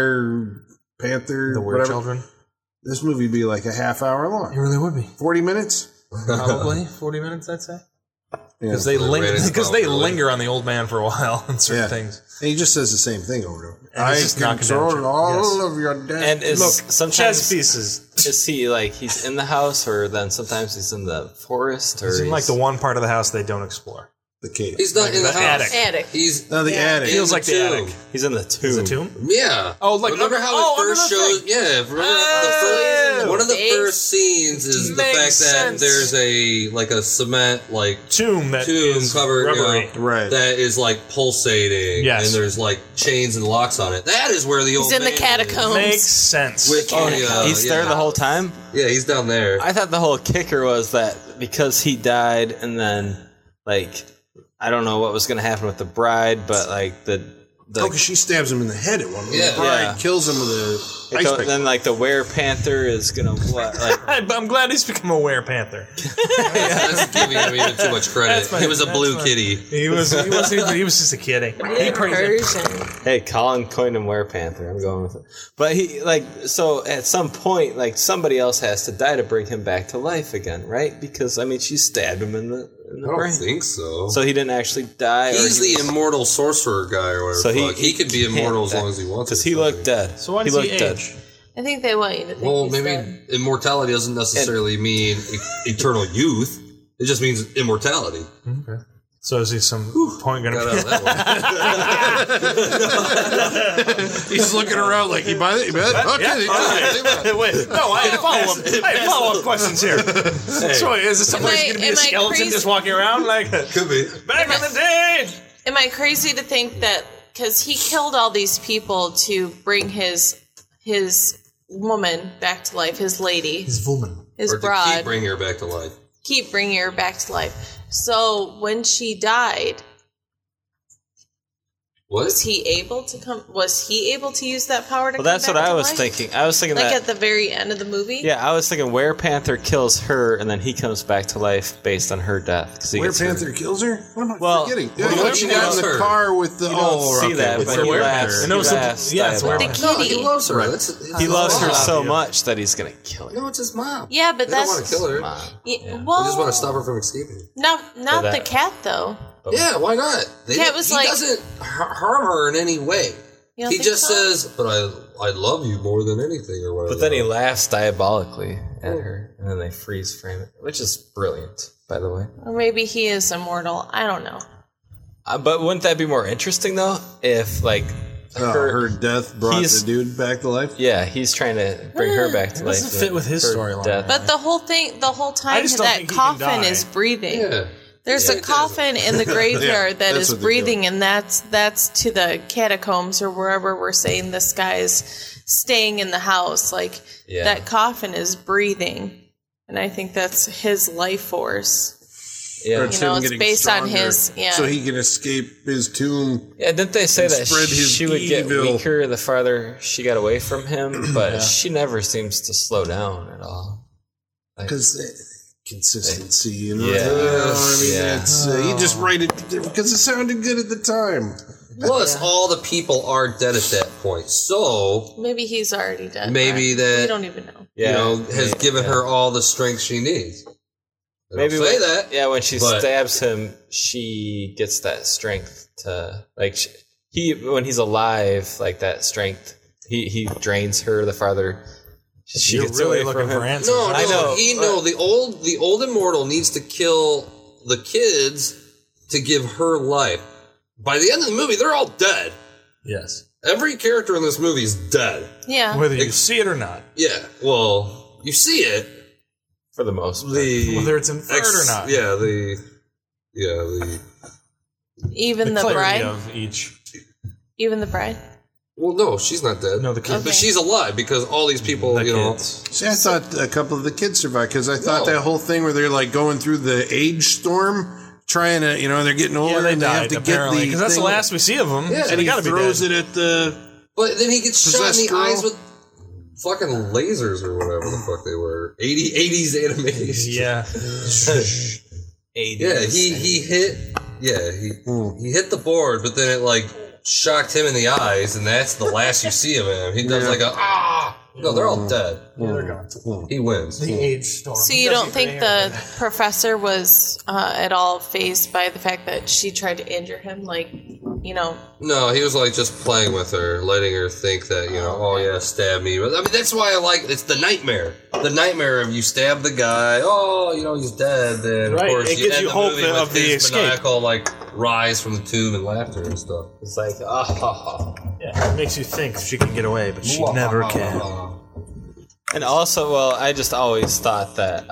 were children, this movie would be like a half hour long. It really would be 40 minutes, probably 40 minutes. I'd say. Because they linger on the old man for a while and certain things. And he just says the same thing over and over. I control all of your death. And sometimes chess pieces. Is he like he's in the house, or then sometimes he's in the forest, or he's in like the one part of the house they don't explore. The cave. He's not in the house. Attic. He's the attic. Feels like the attic. He's in the tomb. Is it tomb? Yeah. Oh, like remember how it first shows? Yeah. Remember one of the first scenes is the fact that there's a cement tomb covered, right? That is like pulsating. Yes. And there's like chains and locks on it. That is where the old man is. He's in the catacombs. Makes sense. He's there the whole time. Yeah, he's down there. I thought the whole kicker was that because he died, and then I don't know what was going to happen with the bride, but because she stabs him in the head at one point. Yeah. The bride kills him with a ice pick. Then the were-panther is going to what? I'm glad he's become a were-panther. That's giving him even too much credit. He was a blue kitty. He was just a kitty. Hey, Colin coined him were-panther. I'm going with it. But he so at some point somebody else has to die to bring him back to life again, right? Because she stabbed him in the I brain. don't think so. So he didn't actually die. He's the immortal sorcerer guy or whatever. So he could be immortal as long as he wants. Because he looked dead. So why does he age? I think they want you to think well, he's maybe dead. Immortality doesn't necessarily mean eternal youth. It just means immortality. Okay. So is he some point going to be? He's looking around like, you buy it? You bet? Okay. Wait, no, I have follow-up questions here. So is this somebody's going to be a skeleton just walking around? Could be. Back in the day! Am I crazy to think that, because he killed all these people to bring his woman back to life, his lady. His woman. His or bride. To keep bringing her back to life. Keep bringing her back to life. So when she died, was he able to use that power to come that's back what to I was life? thinking. I was thinking like that at the very end of the movie? Yeah, I was thinking Were-Panther kills her and then he comes back to life based on her death. Were-Panther kills her? What am I forgetting? Yeah, she got in the car with the... You don't see that, but he laughs. The kitty. He loves her. Right. He loves her so much that he's going to kill her. No, it's his mom. Yeah, but they don't want to kill her. Yeah, we just want to stop her from escaping. Not the cat, though. Yeah, why not? Yeah, it was he like- doesn't harm her in any way. You don't He think just so? says, "But I love you more than anything," or whatever. But then he laughs diabolically at her, and then they freeze frame it, which is brilliant, by the way. Or maybe he is immortal. I don't know. But wouldn't that be more interesting though? If like her death brought he's- the dude back to life. yeah, he's trying to bring her back to life. doesn't fit with his her storyline. death. But the whole time just don't that think he can coffin die. is breathing. Yeah. There's a coffin in the graveyard that that's is what they're breathing, and that's to the catacombs or wherever we're saying this guy's staying in the house. Like Yeah. that coffin is breathing, and I think that's his life force. yeah. Or You know, him it's getting based on stronger his- yeah. so he can escape his tomb. Yeah, didn't they say and that spread his she would get evil. weaker the farther she got away from him? But she never seems to slow down at all. Because consistency, you know. Yeah. You know, I mean, Yeah. it's, you just write it because it sounded good at the time. Plus, all the people are dead at that point. So, Maybe he's already dead. Maybe right? that- we don't even know. Yeah, you know, has maybe- given yeah. her all the strength she needs. They Maybe don't say when, that. Yeah, when she but- stabs him, she gets that strength to like when he's alive, like that strength. He drains her the farther she You're gets really away looking from him. for answers. No, I know, the old immortal needs to kill the kids to give her life. By the end of the movie, they're all dead. Yes. Every character in this movie is dead. Yeah. Whether you see it or not. Yeah, well, you see it. For the most part. Whether it's inferred or not. Yeah, the Even the clarity bride. of each. Even the bride. well, no, she's not dead. No, the kids. But she's alive because all these people, The you know. kids. See, I thought a couple of the kids survived because I thought No. that whole thing where they're like going through the age storm, trying to, you know, they're getting older Yeah, they and they have died, to apparently. get Because that's the thing- last we see of them. Yeah, so And they he gotta be throws dead. it at the. But then he gets shot in Possessed the girl? eyes with fucking lasers or whatever the fuck they were. 80s animation. Yeah. 80s. Yeah, he hit. Yeah, he hit the board, but then it like shocked him in the eyes, and that's the last you see of him. He does like a ah. No, they're all dead. They're gone. He wins. The age storm. So you don't think the professor was at all fazed by the fact that she tried to injure him? Like, you know, No, he was like just playing with her, letting her think that, you know, oh yeah, stab me. But I mean, that's why I like it's the nightmare. The nightmare of you stab the guy, oh, you know, he's dead. Then of Right, course it you gives end you the hope movie with of the his escape. maniacal like rise from the tomb and laughter and stuff. It's like Yeah, it makes you think she can get away, but she never can. And also, well, I just always thought that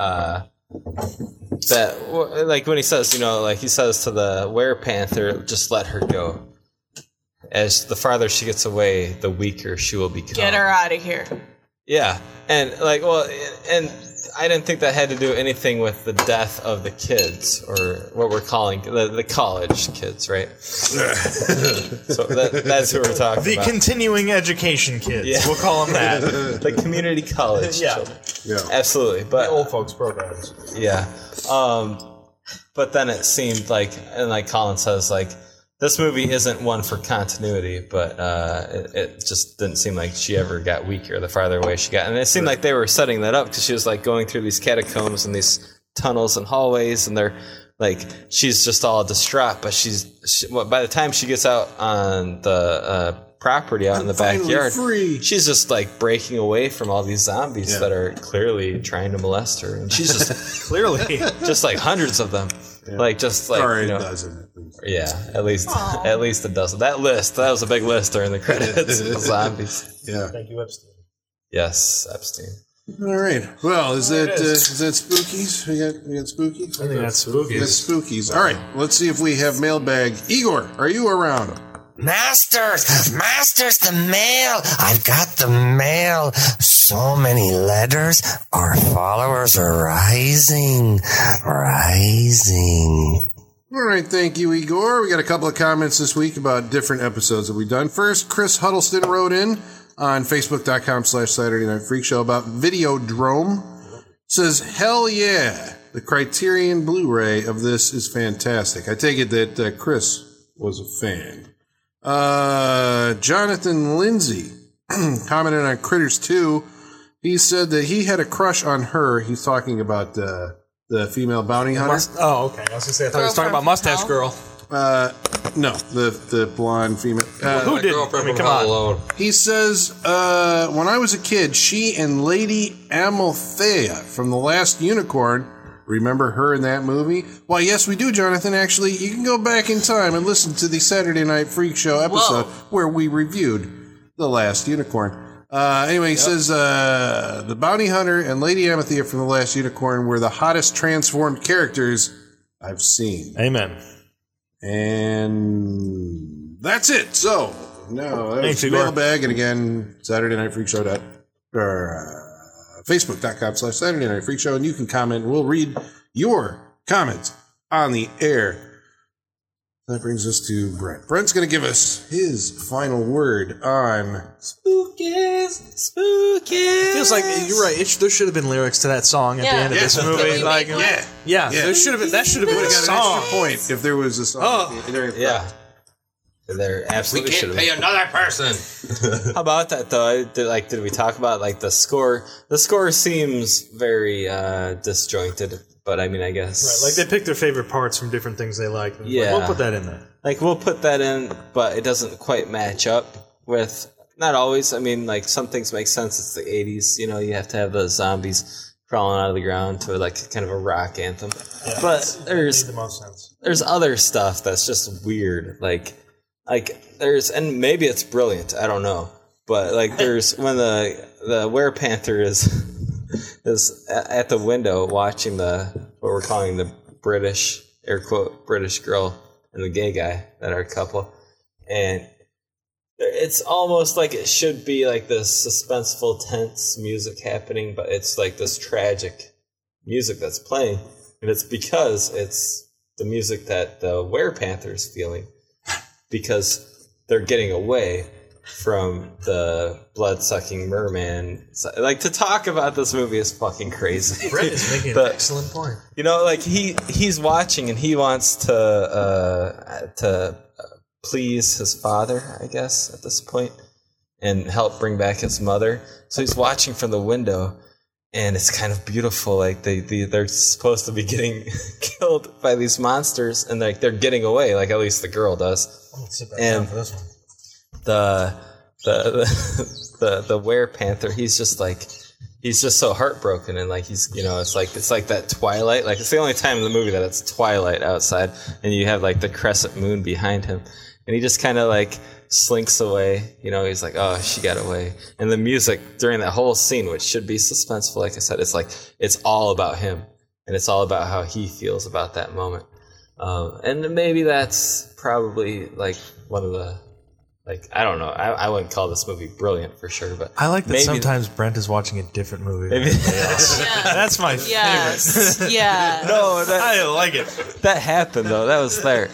like when he says, you know, like he says to the werepanther, just let her go. As the farther she gets away, the weaker she will become. get her out of here. Yeah, and like, well, and I didn't think that had to do anything with the death of the kids or what we're calling the college kids, right? So that's who we're talking The about. continuing education kids. Yeah. We'll call them that. The community college Yeah. children. Yeah. Absolutely, but Old folks programs. yeah. But then it seemed like, and like Colin says, like this movie isn't one for continuity, but it just didn't seem like she ever got weaker the farther away she got. And it seemed like they were setting that up because she was like going through these catacombs and these tunnels and hallways, and they're like, she's just all distraught. But by the time she gets out on the property out in the finally backyard, free. she's just like breaking away from all these zombies that are clearly trying to molest her, and she's just Clearly. just like hundreds of them. Like just like Or you it know, doesn't. At least. yeah, at least a dozen. That was a big list during the credits. The zombies. Yeah. Thank you, Epstein. Yes, Epstein. All right. Well, is that spookies? We got spookies. I think that's spooky. We got spookies. All right. Let's see if we have mailbag. Igor, are you around? Masters, the mail. I've got the mail. So many letters. Our followers are rising. All right, thank you, Igor. We got a couple of comments this week about different episodes that we've done. First, Chris Huddleston wrote in on Facebook.com/Saturday Night Freak Show about Videodrome. Says, hell yeah, the Criterion Blu-ray of this is fantastic. I take it that Chris was a fan. Jonathan Lindsay commented on Critters 2. He said that he had a crush on her. He's talking about the female bounty hunter. Oh, okay. I was going to say, I thought he was talking about Mustache Girl. No, the blonde female. Who did? Girlfriend I mean, from come Home on. Alone. He says, when I was a kid, she and Lady Amalthea from The Last Unicorn, remember her in that movie? Why, yes, we do, Jonathan. Actually, you can go back in time and listen to the Saturday Night Freak Show episode where we reviewed The Last Unicorn. Anyway, he says, the bounty hunter and Lady Amalthea from The Last Unicorn were the hottest transformed characters I've seen. Amen. And that's it. So, no, that was Thanks, Igor. mailbag. And again, Saturday Night Freak Show. Facebook.com/Saturday Night Freak Show. And you can comment. We'll read your comments on the air. That brings us to Brent. Brent's going to give us his final word on Spookies. Feels like you're right. There should have been lyrics to that song at the end of this movie. Like, yeah, there should have been. That should have been a got an song. extra point if there was a song. Yeah. There absolutely We should can't have pay been. another person. How about that though? Did we talk about like the score? The score seems very disjointed, but I mean, I guess Right, like they pick their favorite parts from different things they like. And Yeah. we'll put that in there. like we'll put that in, but it doesn't quite match up with. Not always. I mean, like some things make sense. It's the '80s. You know, you have to have the zombies crawling out of the ground to like kind of a rock anthem. But Made the most sense. there's other stuff that's just weird. Like there's, and maybe it's brilliant. I don't know. But like there's when the werepanther is at the window watching what we're calling the British, air quote, British girl and the gay guy that are a couple, and it's almost like it should be like this suspenseful, tense music happening, but it's like this tragic music that's playing, and it's because it's the music that the werepanther's feeling, because they're getting away from the blood-sucking merman. Like, to talk about this movie is fucking crazy. Brett is making an excellent point. You know, like he's watching and he wants to please his father, I guess, at this point, and help bring back his mother. So he's watching from the window, and it's kind of beautiful. Like they're supposed to be getting killed by these monsters, and like they're getting away. Like at least the girl does. I'm gonna sit back And down for this one. the werepanther, he's just so heartbroken, and like it's like that twilight. Like it's the only time in the movie that it's twilight outside, and you have like the crescent moon behind him, and he just kind of like slinks away. You know, he's like, oh, she got away. And the music during that whole scene, which should be suspenseful, like I said, it's all about him, and it's all about how he feels about that moment. And maybe that's probably like one of the, like, I don't know. I wouldn't call this movie brilliant for sure, but I like that maybe sometimes Brent is watching a different movie. Maybe That's my Yes. favorite. Yeah. no, I like it. that happened though. That was there.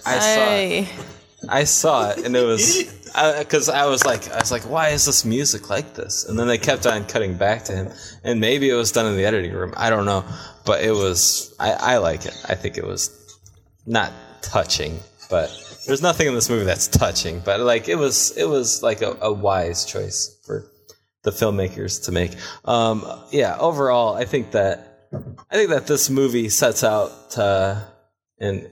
I saw it, and it was because I was like, why is this music like this? And then they kept on cutting back to him, and maybe it was done in the editing room. I don't know, but it was. I like it. I think it was not touching, but there's nothing in this movie that's touching. But like it was like a wise choice for the filmmakers to make. Yeah. Overall, I think that this movie sets out to, and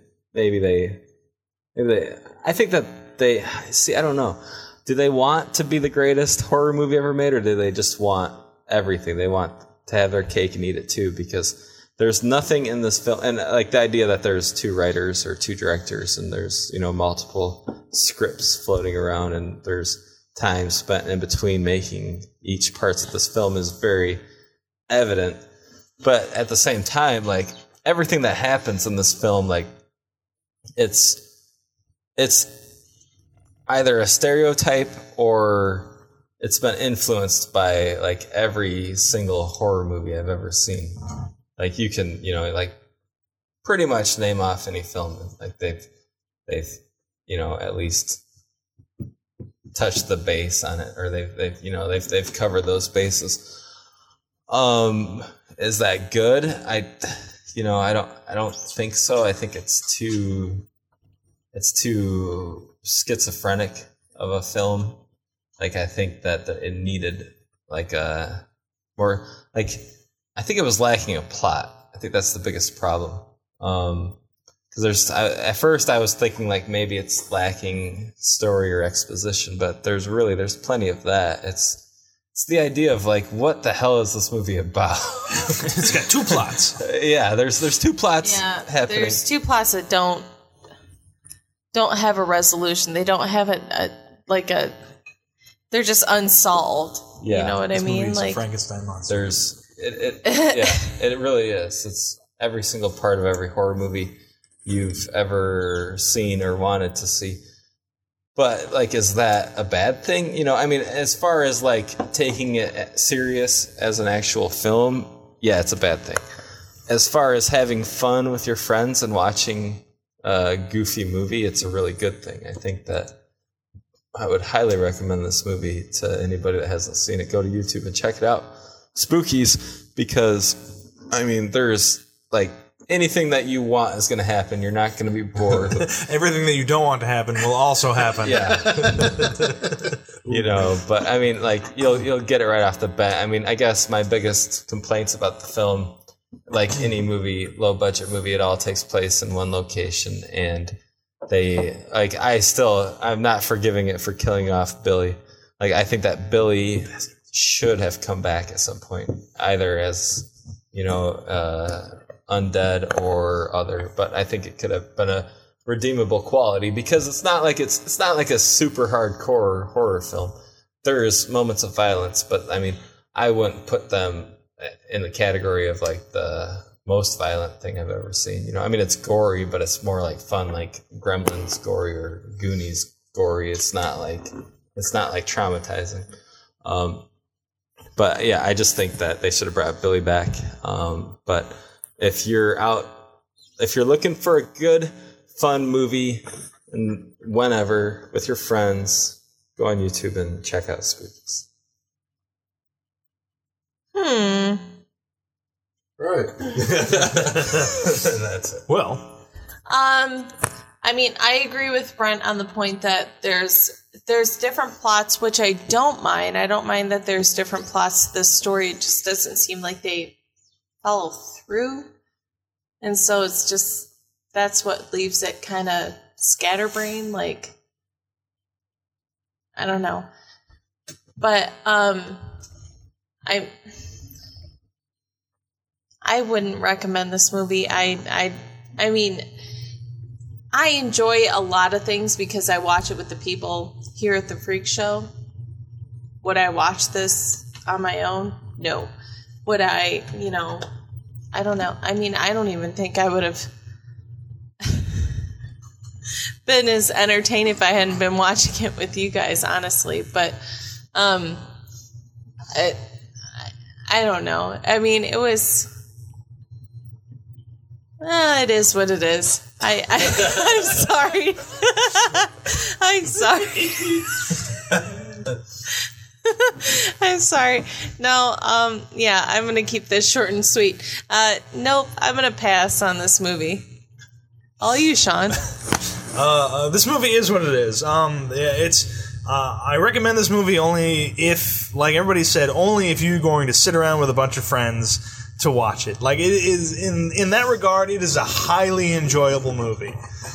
I think that they see. I don't know. Do they want to be the greatest horror movie ever made, or do they just want everything? They want to have their cake and eat it too, because there's nothing in this film, and like the idea that there's two writers or two directors, and there's multiple scripts floating around, and there's time spent in between making each parts of this film is very evident. But at the same time, like everything that happens in this film, like it's either a stereotype or it's been influenced by like every single horror movie I've ever seen. Like you can, like pretty much name off any film. Like they've at least touched the base on it, or they've covered those bases. Is that good? I don't think so. I think it's too schizophrenic of a film. Like I think that it needed like a more like, I think it was lacking a plot. I think that's the biggest problem. Because at first I was thinking like maybe it's lacking story or exposition, but there's plenty of that. It's the idea of like, what the hell is this movie about? It's got two plots. Yeah, there's two plots happening. There's two plots that don't have a resolution. They don't have they're just unsolved. Yeah. You know what I mean? Like Like Frankenstein monster. It really is. It's every single part of every horror movie you've ever seen or wanted to see. But like, is that a bad thing? You know, I mean, as far as like taking it serious as an actual film, yeah, it's a bad thing. As far as having fun with your friends and watching a goofy movie, it's a really good thing. I think that I would highly recommend this movie to anybody that hasn't seen it. Go to YouTube and check it out. Spookies, because I mean, there's like anything that you want is going to happen. You're not going to be bored. Everything that you don't want to happen will also happen. Yeah. You know, but I mean, like, you'll get it right off the bat. I mean, I guess my biggest complaints about the film, like any movie, low budget movie, it all takes place in one location, and I'm not forgiving it for killing off Billy. Like, I think that Billy should have come back at some point, either as, you know, undead or other, but I think it could have been a redeemable quality, because it's not like a super hardcore horror film. There's moments of violence, but I mean, I wouldn't put them in the category of like the most violent thing I've ever seen. You know, I mean, it's gory, but it's more like fun, like Gremlins gory or Goonies gory. It's not like traumatizing. But yeah, I just think that they should have brought Billy back. But if you're looking for a good, fun movie, and whenever with your friends, go on YouTube and check out Spookies. Right. That's it. Well, I mean, I agree with Brent on the point that there's different plots, which I don't mind. I don't mind that there's different plots. The story just doesn't seem like they follow through. And so it's just, that's what leaves it kind of scatterbrained. Like, I don't know. But, I wouldn't recommend this movie. I mean, I enjoy a lot of things because I watch it with the people here at the Freak Show. Would I watch this on my own? No. Would I, you know, I don't know. I mean, I don't even think I would have been as entertained if I hadn't been watching it with you guys, honestly. But, I don't know. I mean, it was... it is what it is. I'm sorry. I'm sorry. I'm sorry. No, yeah, I'm going to keep this short and sweet. Nope, I'm going to pass on this movie. All you, Sean. this movie is what it is. I recommend this movie only if, like everybody said, only if you're going to sit around with a bunch of friends to watch it. Like, it is, in that regard, it is a highly enjoyable movie.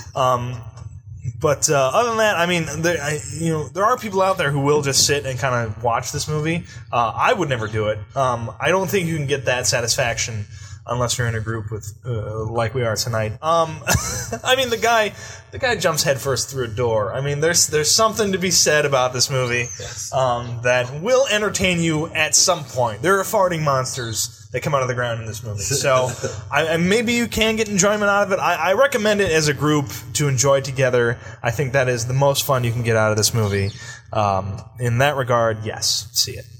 But other than that, I mean, there are people out there who will just sit and kind of watch this movie. I would never do it. I don't think you can get that satisfaction unless you're in a group with like we are tonight. I mean, the guy jumps headfirst through a door. I mean, there's something to be said about this movie. Yes. That will entertain you at some point. There are farting monsters that come out of the ground in this movie. So maybe you can get enjoyment out of it. I recommend it as a group to enjoy together. I think that is the most fun you can get out of this movie. In that regard, yes, see it.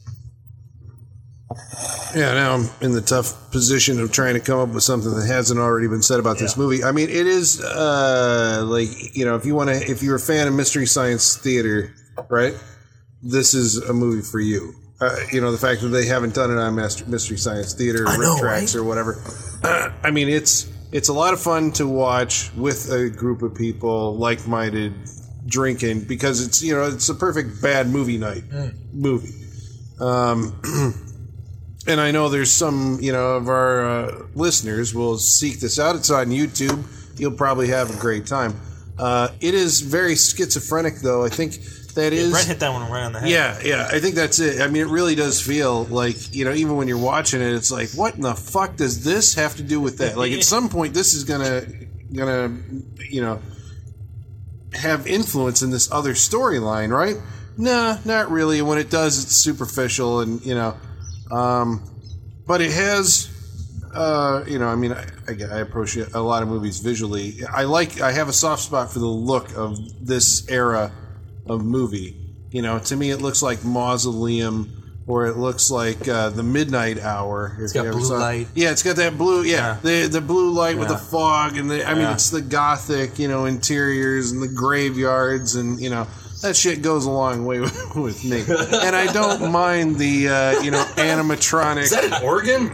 Yeah, now I'm in the tough position of trying to come up with something that hasn't already been said about this movie. I mean, it is like, you know, if you're a fan of Mystery Science Theater, right? This is a movie for you. You know, the fact that they haven't done it on Mystery Science Theater or Rick Tracks or whatever. I mean, it's a lot of fun to watch with a group of people, like-minded, drinking, because it's, you know, it's a perfect bad movie night movie. And I know there's some, you know, of our listeners will seek this out. It's on YouTube. you'll probably have a great time. It is very schizophrenic, though. I think that is. Brent hit that one right on the head. Yeah. I think that's it. I mean, it really does feel like, even when you're watching it, it's like, what in the fuck does this have to do with that? Like, at some point, this is gonna have influence in this other storyline, right? Nah, not really. And when it does, it's superficial, and but it has. I approach a lot of movies visually. I have a soft spot for the look of this era of movie. To me, it looks like Mausoleum, or it looks like the Midnight Hour. It's got blue light. Yeah, it's got that blue. Yeah, the blue light with the fog, and it's the gothic, interiors and the graveyards, and that shit goes a long way with me. And I don't mind the animatronic. Is that an organ?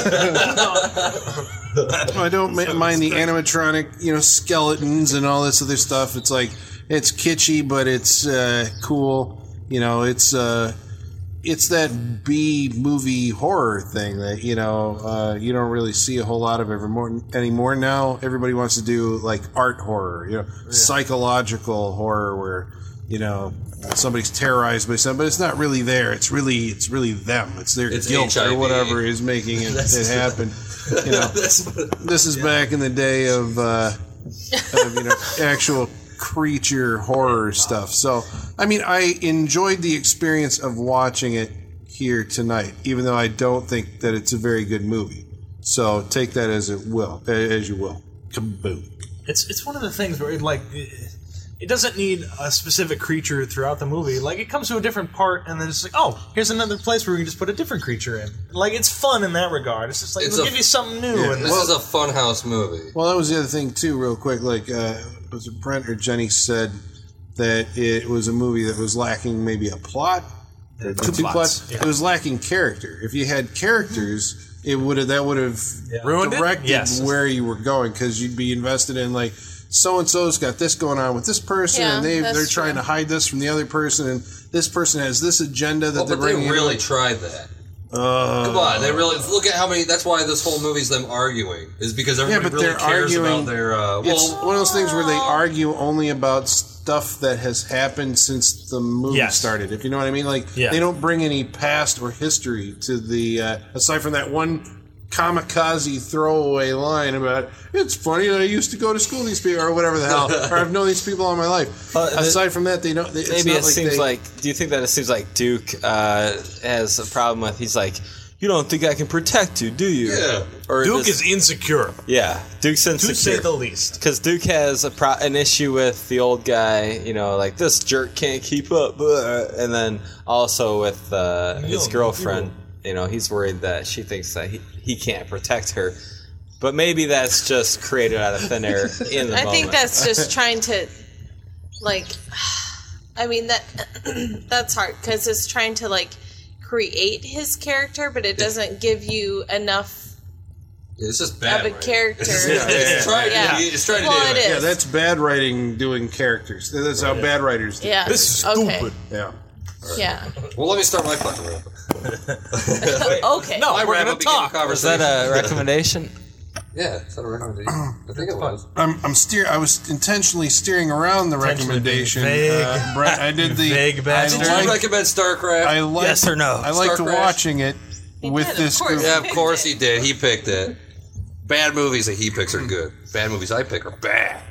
I don't mind the animatronic, skeletons and all this other stuff. It's like, it's kitschy, but it's cool. It's that B movie horror thing that you don't really see a whole lot of anymore. Now everybody wants to do like art horror, psychological horror where somebody's terrorized by something, but it's not really there. It's really them. It's their guilt HIV. or whatever is making it happen. This is back in the day of actual creature horror stuff. So, I enjoyed the experience of watching it here tonight, even though I don't think that it's a very good movie. So take that as you will. Kaboom. It's one of the things where it doesn't need a specific creature throughout the movie. Like, it comes to a different part, and then it's like, oh, here's another place where we can just put a different creature in. Like, it's fun in that regard. It's just like, we'll give you something new. Yeah. And This is a funhouse movie. Well, that was the other thing, too, real quick. Like, was it Brent or Jenny said that it was a movie that was lacking maybe a plot? Or two plots? Yeah. It was lacking character. If you had characters, that would have ruined directed where you were going, because you'd be invested in, like, so-and-so's got this going on with this person, and they're trying to hide this from the other person, and this person has this agenda that they're bringing in. They really tried that. Come on, they really look at how many. That's why this whole movie's them arguing, is because everybody really cares about their. It's one of those things where they argue only about stuff that has happened since the movie started. If you know what I mean, they don't bring any past or history to the. Aside from that one kamikaze throwaway line about, it's funny that I used to go to school with these people, or whatever the hell, or I've known these people all my life. Aside from that, they don't. Do you think that it seems like Duke has a problem with? He's like, you don't think I can protect you, do you? Yeah. Or Duke is insecure. Yeah, Duke's insecure, to say the least. Because Duke has an issue with the old guy. Like, this jerk can't keep up, and then also with his girlfriend. He's worried that she thinks that he can't protect her. But maybe that's just created out of thin air in the moment. I think that's just trying to, that's hard, because it's trying to, create his character, but it doesn't give you enough it's just bad of a character. It's trying to do it. Yeah, that's bad writing doing characters. That's how bad writers do. Yeah. This is stupid. Yeah. Yeah. Well, let me start my fucking rap. Okay. No, we're wrap going up to talk. Was that a recommendation? Yeah, is that a recommendation? I think it was. I was intentionally steering around the recommendation. Vague. Brent, I did the Vague bastard. Did you recommend StarCraft? Yes or no? I liked Star Crash? watching it with did, this of course. group. Yeah, of course he did. He picked it. Bad movies that he picks are good. Bad movies I pick are bad.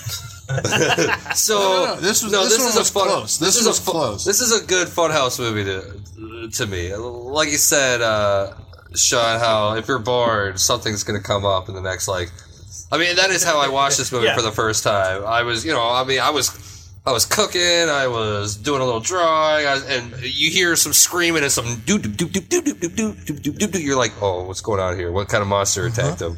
So This one was close. This was close. This is a good funhouse movie to me. Like you said, Sean, how if you're bored, something's going to come up in the next that is how I watched this movie for the first time. I was, I was cooking, I was doing a little drawing, and you hear some screaming and some doo doo doo doo doo doo doo doo doo doo doo. You're like, oh, what's going on here? What kind of monster attacked him?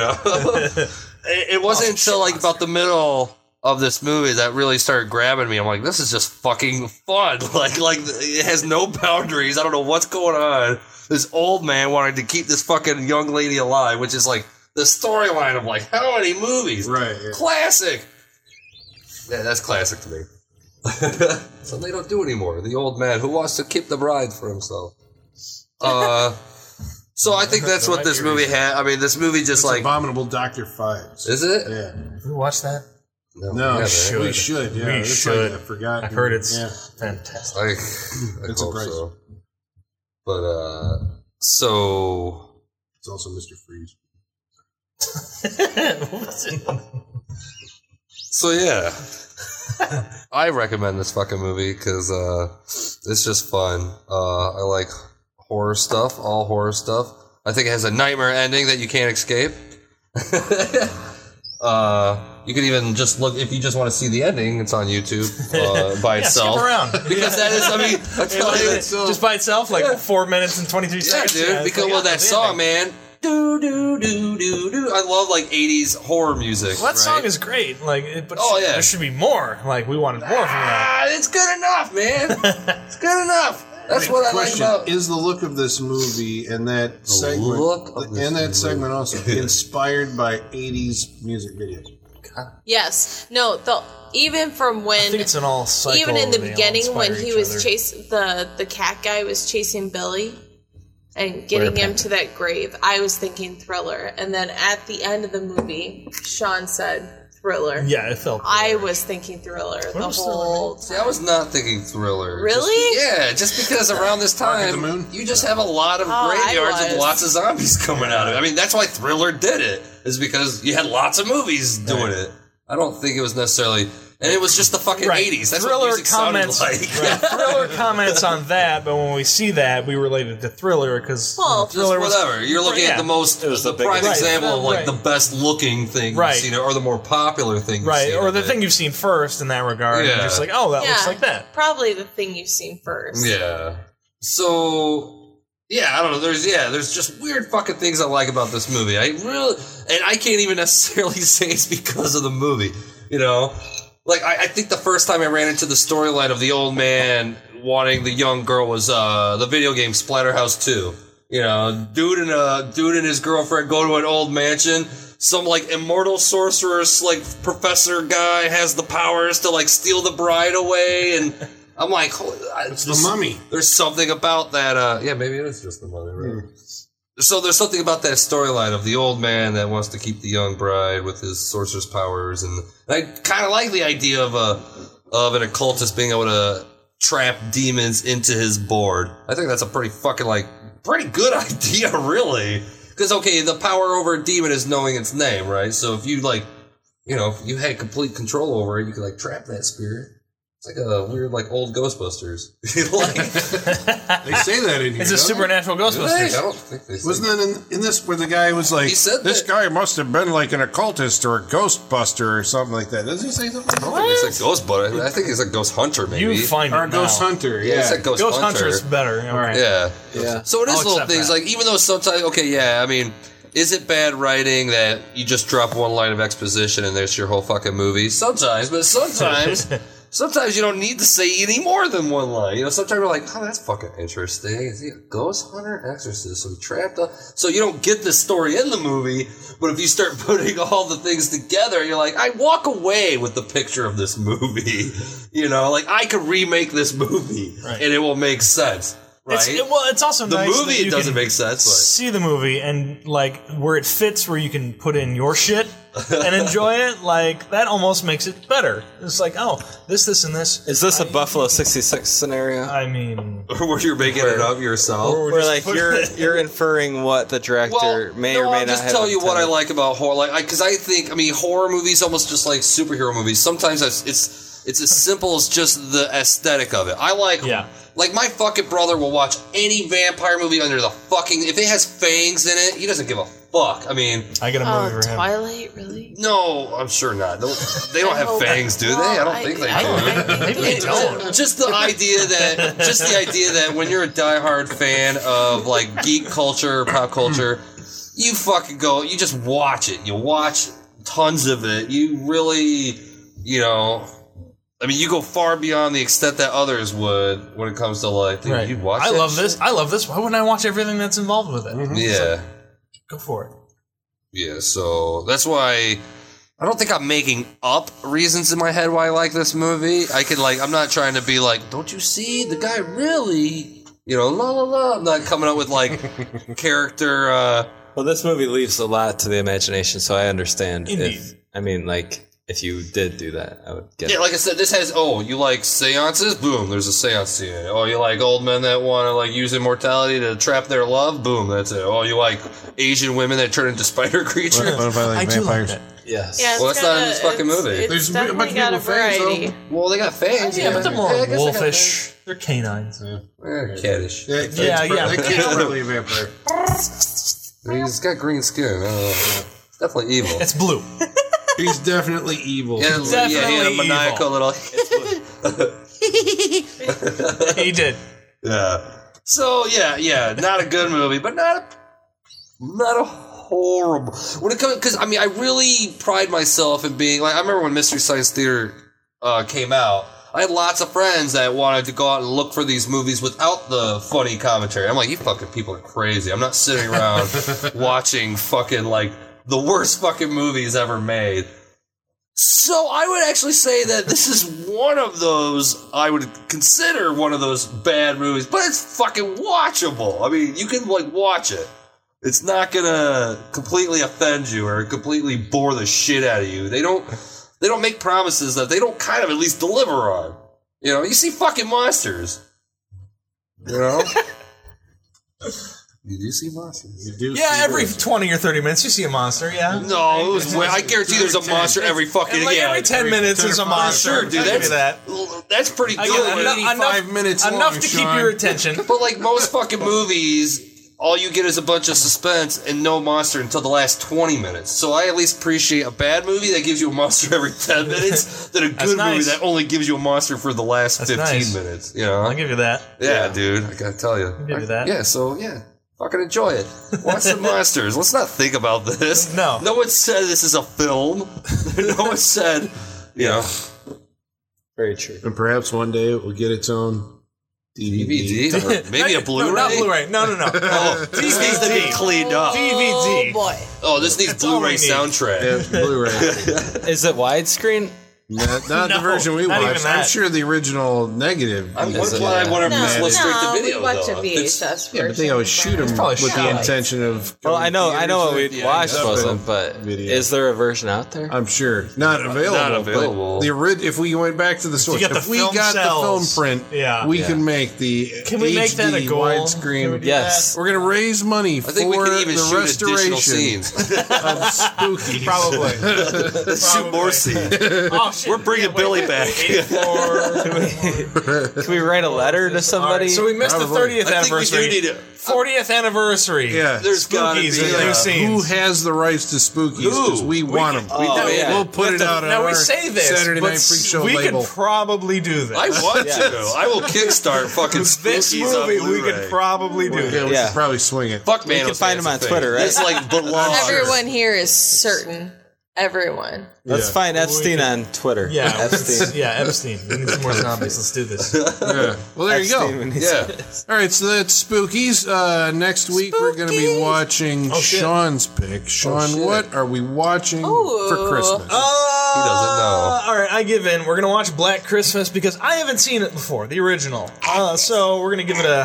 It wasn't until about the middle of this movie that really started grabbing me. I'm like, this is just fucking fun. Like it has no boundaries. I don't know what's going on. This old man wanted to keep this fucking young lady alive, which is the storyline of how many movies? Right. Yeah. Classic. Yeah, that's classic to me. Something they don't do anymore. The old man who wants to keep the bride for himself. So I think that's what this movie had. I mean, this movie just It's like Abominable Dr. Fives. is it? Yeah. Have you watched that? No, we should. we should. Yeah, We it's should. Like, I forgot. I've heard it's Yeah. fantastic. I It's a hope price. so. But so It's also Mr. Freeze. What was it? so yeah, I recommend this fucking movie because it's just fun. I like horror stuff, all horror stuff. I think it has a nightmare ending that you can't escape. You can even just look if you just want to see the ending. It's on YouTube by Yeah, itself. skip around. Because that is, I mean, I tell you, Just by itself, like 4 minutes and 23 yeah, seconds. dude. it's Because like, well, yeah, that the song, ending. man. Do do do do do. I love like '80s horror music. Well, that song right? is great. Like, but Oh, yeah. there should be more. Like, we wanted more from that. It's good enough, man. It's good enough. That's what I like Question: about. Is the look of this movie and that segment look of this and that movie. segment also inspired by '80s music videos? Yes. No. Even from I when, think it's an all cycle. even in the they all beginning when inspire he each was other. chasing the cat guy was chasing Billy and getting him to that grave, I was thinking Thriller, and then at the end of the movie, Sean said Thriller. Yeah, it felt. I was thinking Thriller the was whole See, I was not thinking Thriller. Really? Just because around this Bark at time, the Moon? you just have a lot of Oh, I graveyards with was. lots of zombies coming out of it. I mean, that's why Thriller did it, is because you had lots of movies doing it. I don't think it was necessarily, and it was just the fucking Right. 80s. That's Thriller what music comments. sounded like. Right. Thriller comments on that, but when we see that, we relate it to Thriller because Well, Just Thriller was whatever. You're looking Yeah. at the most, It was the the biggest- prime Right. example of like Right. the best looking thing Right. you've seen, or the more popular thing you've right, seen. or of the it. thing you've seen first in that regard. Yeah. And just like, oh, that Yeah, looks like that. Probably the thing you've seen first. Yeah. So yeah, I don't know. There's just weird fucking things I like about this movie. I can't even necessarily say it's because of the movie. You know, like I think the first time I ran into the storyline of the old man wanting the young girl was the video game Splatterhouse 2. You know, dude and his girlfriend go to an old mansion. Some like immortal sorceress like professor guy has the powers to like steal the bride away, and I'm like, It's the Mummy. there's something about that. Yeah, maybe it is just the mummy, right? So there's something about that storyline of the old man that wants to keep the young bride with his sorcerer's powers, and I kind of like the idea of an occultist being able to trap demons into his board. I think that's a pretty good idea, really. Because okay, the power over a demon is knowing its name, right? So if you if you had complete control over it, you could like trap that spirit. It's like a weird, like, old Ghostbusters. They say that in here. It's a don't supernatural I Ghostbusters. don't think they they? Wasn't that in this where the guy was like, He said this that- guy must have been like an occultist or a Ghostbuster or something like that? Doesn't he say something? I don't think it's a ghost, but I think it's a ghost hunter, maybe. You find Or it a Ghost now. Hunter, yeah, yeah. it's a ghost, Ghost hunter. Hunter is better. All right. Yeah. Yeah. So it is I'll little accept things that. like, even though sometimes, okay, yeah, I mean, is it bad writing that you just drop one line of exposition and there's your whole fucking movie? Sometimes, but sometimes you don't need to say any more than one line. You know, sometimes you're like, oh, that's fucking interesting. Is he a ghost hunter, exorcist? So he trapped so you don't get this story in the movie, but if you start putting all the things together, you're like, I walk away with the picture of this movie. You know, like I could remake this movie Right. and it will make sense. Right? It's also The nice movie, that you it doesn't can make sense, but- see the movie and like where it fits, where you can put in your shit and enjoy it. Like that almost makes it better. It's like, oh, this, and this. Is this a Buffalo 66 scenario? I mean, Where you're making it up yourself. or Where just like put- you're inferring what the director may or may I'll not just have tell you what I intended. like about horror, because I think, horror movies almost just like superhero movies. Sometimes it's as simple as just the aesthetic of it. I like, like my fucking brother will watch any vampire movie under the fucking, if it has fangs in it, he doesn't give a fuck. I mean, I get a Oh, movie for him. Twilight, really? no, I'm sure not. They don't I have hope- fangs, do they? I don't think they do. Maybe they don't. Just the idea that when you're a diehard fan of like geek culture, pop culture, you fucking go, you just watch it. You watch tons of it. You really, you go far beyond the extent that others would when it comes to like, dude, Right. you'd watch I that love shit? this. I love this. Why wouldn't I watch everything that's involved with it? Yeah. Go for it. Yeah, so that's why I don't think I'm making up reasons in my head why I like this movie. I'm not trying to be like, don't you see? The guy really You know, la la la. I'm not coming up with like character. Well, this movie leaves a lot to the imagination, so I understand. Indeed. If you did do that, I would get Yeah, it. like I said, this has. Oh, you like seances? Boom, there's a seance scene. Oh, you like old men that want to like use immortality to trap their love? Boom, that's it. Oh, you like Asian women that turn into spider creatures? What if I like I do like vampires? that. Yes. Yeah, Well, it's that's not in got this fucking movie. It's There's a definitely bunch of got a people with fangs, though. variety. Well, they got fangs. Yeah, but they're more I guess they got wolfish. They're canines. fangs. Caddish. Yeah, Yeah. That kid's probably a vampire. He's got green skin. I don't know. It's definitely evil. It's blue. He's definitely evil. Yeah, he had a definitely maniacal little. He did. Yeah. So yeah, not a good movie, but not a horrible. When it comes, because I mean, I really pride myself in being like. I remember when Mystery Science Theater came out. I had lots of friends that wanted to go out and look for these movies without the funny commentary. I'm like, you fucking people are crazy. I'm not sitting around watching fucking like the worst fucking movies ever made. So I would actually say that this is one of those, I would consider one of those bad movies, but it's fucking watchable. I mean, you can like watch it. It's not gonna completely offend you or completely bore the shit out of you. They don't make promises that they don't kind of at least deliver on. You know, you see fucking monsters. You know? You do see monsters. You do Yeah, see every those. 20 or 30 minutes you see a monster, yeah. No, it was I guarantee there's a monster every fucking And like every 10 minutes there's a monster. Sure, dude. I'll give you that. That's pretty I good. give you enough 85 minutes enough long, to keep Sean. your attention. But like most fucking movies, all you get is a bunch of suspense and no monster until the last 20 minutes. So I at least appreciate a bad movie that gives you a monster every 10 minutes than a good movie nice. that only gives you a monster for the last That's 15 nice. minutes. You know? I'll give you that. Yeah, dude. I gotta tell you. I'll give you that. Yeah, so yeah. Fucking enjoy it. Watch some monsters. Let's not think about this. No. No one said this is a film. No one said, you know, Very true. And perhaps one day it will get its own DVD. DVD or maybe a Blu-ray. No, not Blu-ray. No. Oh, this needs to be cleaned up. Oh DVD. boy. Oh, this needs all Blu-ray we need. soundtrack. Yeah, it's Blu-ray. Is it widescreen? Not No, the version we not even watched. I'm that. sure the original negative. I Is it- wonder if No, this was straight to video. we watch though. a It's- VHS version. Yeah, but they always shoot them probably with the shot. intention of. Well, I know what we Yeah, watched yeah. wasn't, but Video. is there a version out there? I'm sure not available. Not available. But if we went back to the source, got the if we film got cells. the film print, Yeah. we Yeah. can make the Can we make that a HD goal? Can we widescreen. do Yes. We're gonna raise money I for think we can even the shoot additional restoration scenes. of Spooky. Probably. Let's shoot more scenes. Oh, shit. We're bringing Billy back. 84. Can we write a letter to All somebody? right, so we missed the Probably. 30th I think we do anniversary. need it. 40th anniversary. Yeah. There's gotta Spookies be with new a- scenes. Who has the rights to Spookies? Because we want them. Oh, yeah. We'll put it out on Now our we say this, Saturday but Night Freak Show we label. could probably do this. I want Yes. to. I will kickstart fucking This Spookies on movie, we Blu-ray. could probably do Yeah, this. we Yeah. could probably swing it. Fuck man. can find him on Twitter, right? This like belongs. Everyone here is certain. Everyone. Let's Yeah. find Epstein on Twitter. Yeah, Epstein. yeah, Epstein. We need some more zombies. Let's do this. Yeah. Well, there you go. Epstein, when he's- Yeah. All right, so that's Spookies. Next week we're going to be watching shit. Sean's pick. Sean, what are we watching for Christmas? He doesn't know. All right, I give in. We're gonna watch Black Christmas because I haven't seen it before, the original. So we're gonna give it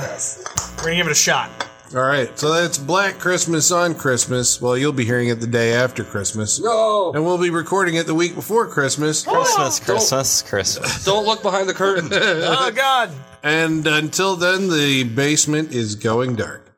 a shot. All right, so that's Black Christmas on Christmas. Well, you'll be hearing it the day after Christmas. No. And we'll be recording it the week before Christmas. Christmas. Don't look behind the curtain. Oh God! And until then, the basement is going dark.